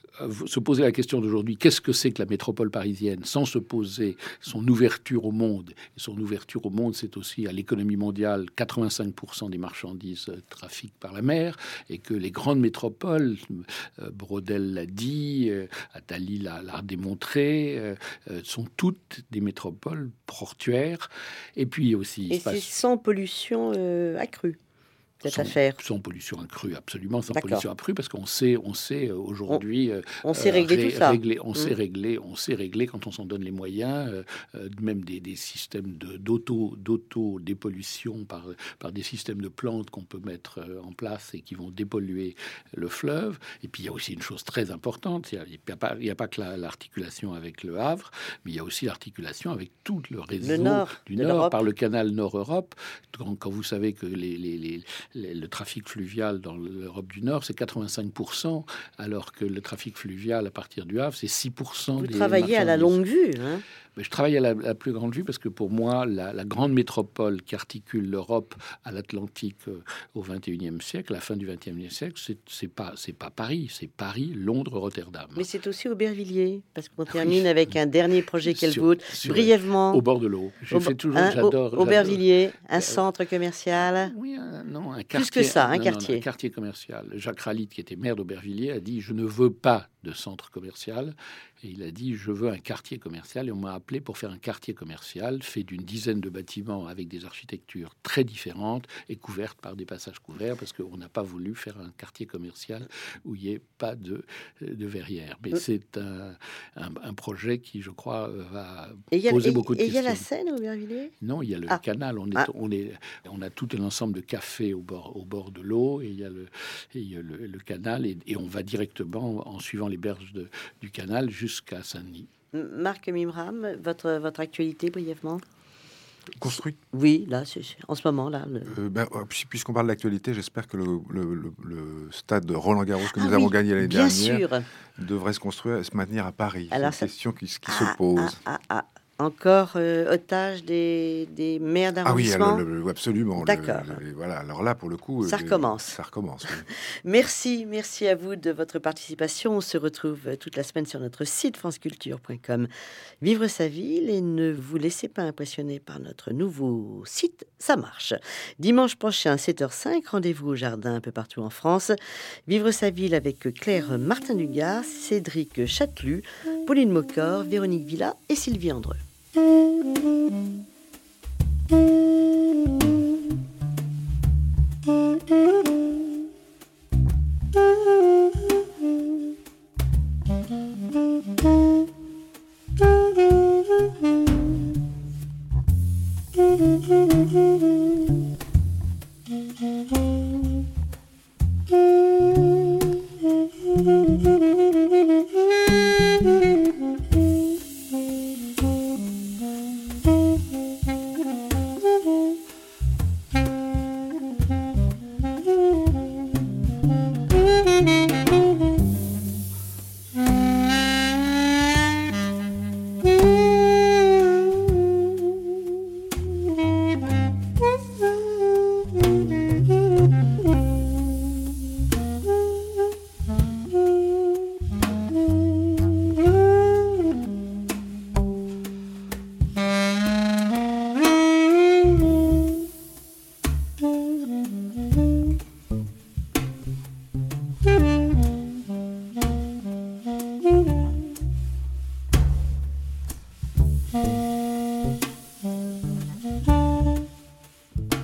se poser la question d'aujourd'hui, qu'est-ce que c'est que la métropole parisienne, sans se poser son ouverture au monde. Et son ouverture au monde, c'est aussi à l'économie mondiale, quatre-vingt-cinq pour cent des marchandises euh, trafiquent par la mer, et que les grandes métropoles, euh, Brodel l'a dit, euh, Attali l'a, l'a démontré, euh, euh, sont toutes des métropoles portuaires. Et puis aussi... Et c'est passe... sans pollution euh, accrue. Cette sans, affaire. Sans pollution accrue, absolument, sans D'accord. pollution accrue, parce qu'on sait, on sait aujourd'hui, on, on sait régler euh, tout ça. Régler, on mmh. sait régler, on sait régler quand on s'en donne les moyens, euh, euh, même des, des systèmes de, d'auto, d'auto dépollution par par des systèmes de plantes qu'on peut mettre euh, en place et qui vont dépolluer le fleuve. Et puis il y a aussi une chose très importante, il n'y a, a pas, il y a pas que la, l'articulation avec le Havre, mais il y a aussi l'articulation avec tout le réseau le nord, du Nord l'Europe. Par le canal Nord-Europe. Quand, quand vous savez que les, les, les le trafic fluvial dans l'Europe du Nord, c'est quatre-vingt-cinq pour cent, alors que le trafic fluvial à partir du Havre, c'est six pour cent. Vous des travaillez à la longue vue, hein? Mais je travaille à la, la plus grande vue parce que pour moi, la, la grande métropole qui articule l'Europe à l'Atlantique euh, au vingt et unième siècle, à la fin du vingt et unième siècle, c'est, c'est pas c'est pas Paris, c'est Paris, Londres, Rotterdam. Mais c'est aussi Aubervilliers, parce qu'on termine oui. avec un dernier projet qu'elle voûte, brièvement. Au bord de l'eau. J'ai au, fait toujours, hein, j'adore. Aubervilliers, j'adore. un centre commercial. Oui, un, non, un quartier. Plus que ça, un non, quartier. Non, un quartier commercial. Jacques Ralite, qui était maire d'Aubervilliers, a dit: je ne veux pas de centre commercial. Et il a dit: je veux un quartier commercial. Et on m'a appelé pour faire un quartier commercial fait d'une dizaine de bâtiments avec des architectures très différentes et couvertes par des passages couverts, parce qu'on n'a pas voulu faire un quartier commercial où il n'y ait pas de, de verrière. Mais c'est un, un, un projet qui, je crois, va et poser a, beaucoup et, de et questions. Et il y a la Seine à Aubervilliers ? Non, il y a le ah. canal. On, est, ah. on, est, on a tout un ensemble de cafés au bord, au bord de l'eau, et il y a le, et il y a le, le canal, et, et on va directement, en suivant les berges de, du canal, jusqu'à Saint-Denis. Marc Mimram, votre, votre actualité brièvement? Construit. Oui, là, c'est, en ce moment, là. Le... Euh, ben, puisqu'on parle d'actualité, j'espère que le, le, le, le stade de Roland-Garros que ah nous oui, avons gagné l'année bien dernière sûr. devrait se construire et se maintenir à Paris. Alors, c'est ça... une question qui, qui ah, se pose. Ah, ah, ah. Encore euh, otage des, des maires d'arrondissement. Ah oui, le, le, absolument. D'accord. Le, le, voilà. Alors là, pour le coup, ça le, recommence. Ça recommence. Oui. Merci, merci à vous de votre participation. On se retrouve toute la semaine sur notre site franceculture point com. Vivre sa ville, et ne vous laissez pas impressionner par notre nouveau site, ça marche. Dimanche prochain, sept heures cinq, rendez-vous au jardin un peu partout en France. Vivre sa ville avec Claire Martin-Dugard, Cédric Châtelu, Pauline Mocor, Véronique Villa et Sylvie Andreu.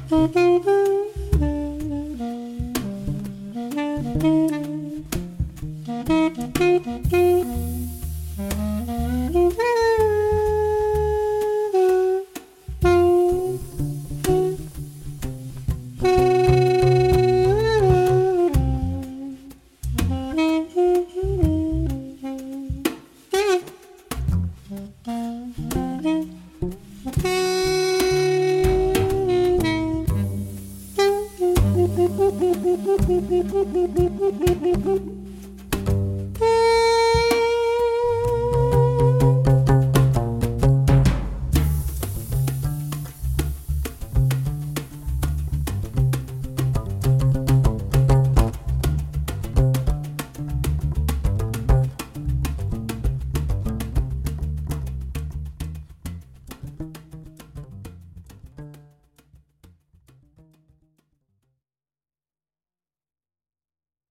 Thank you.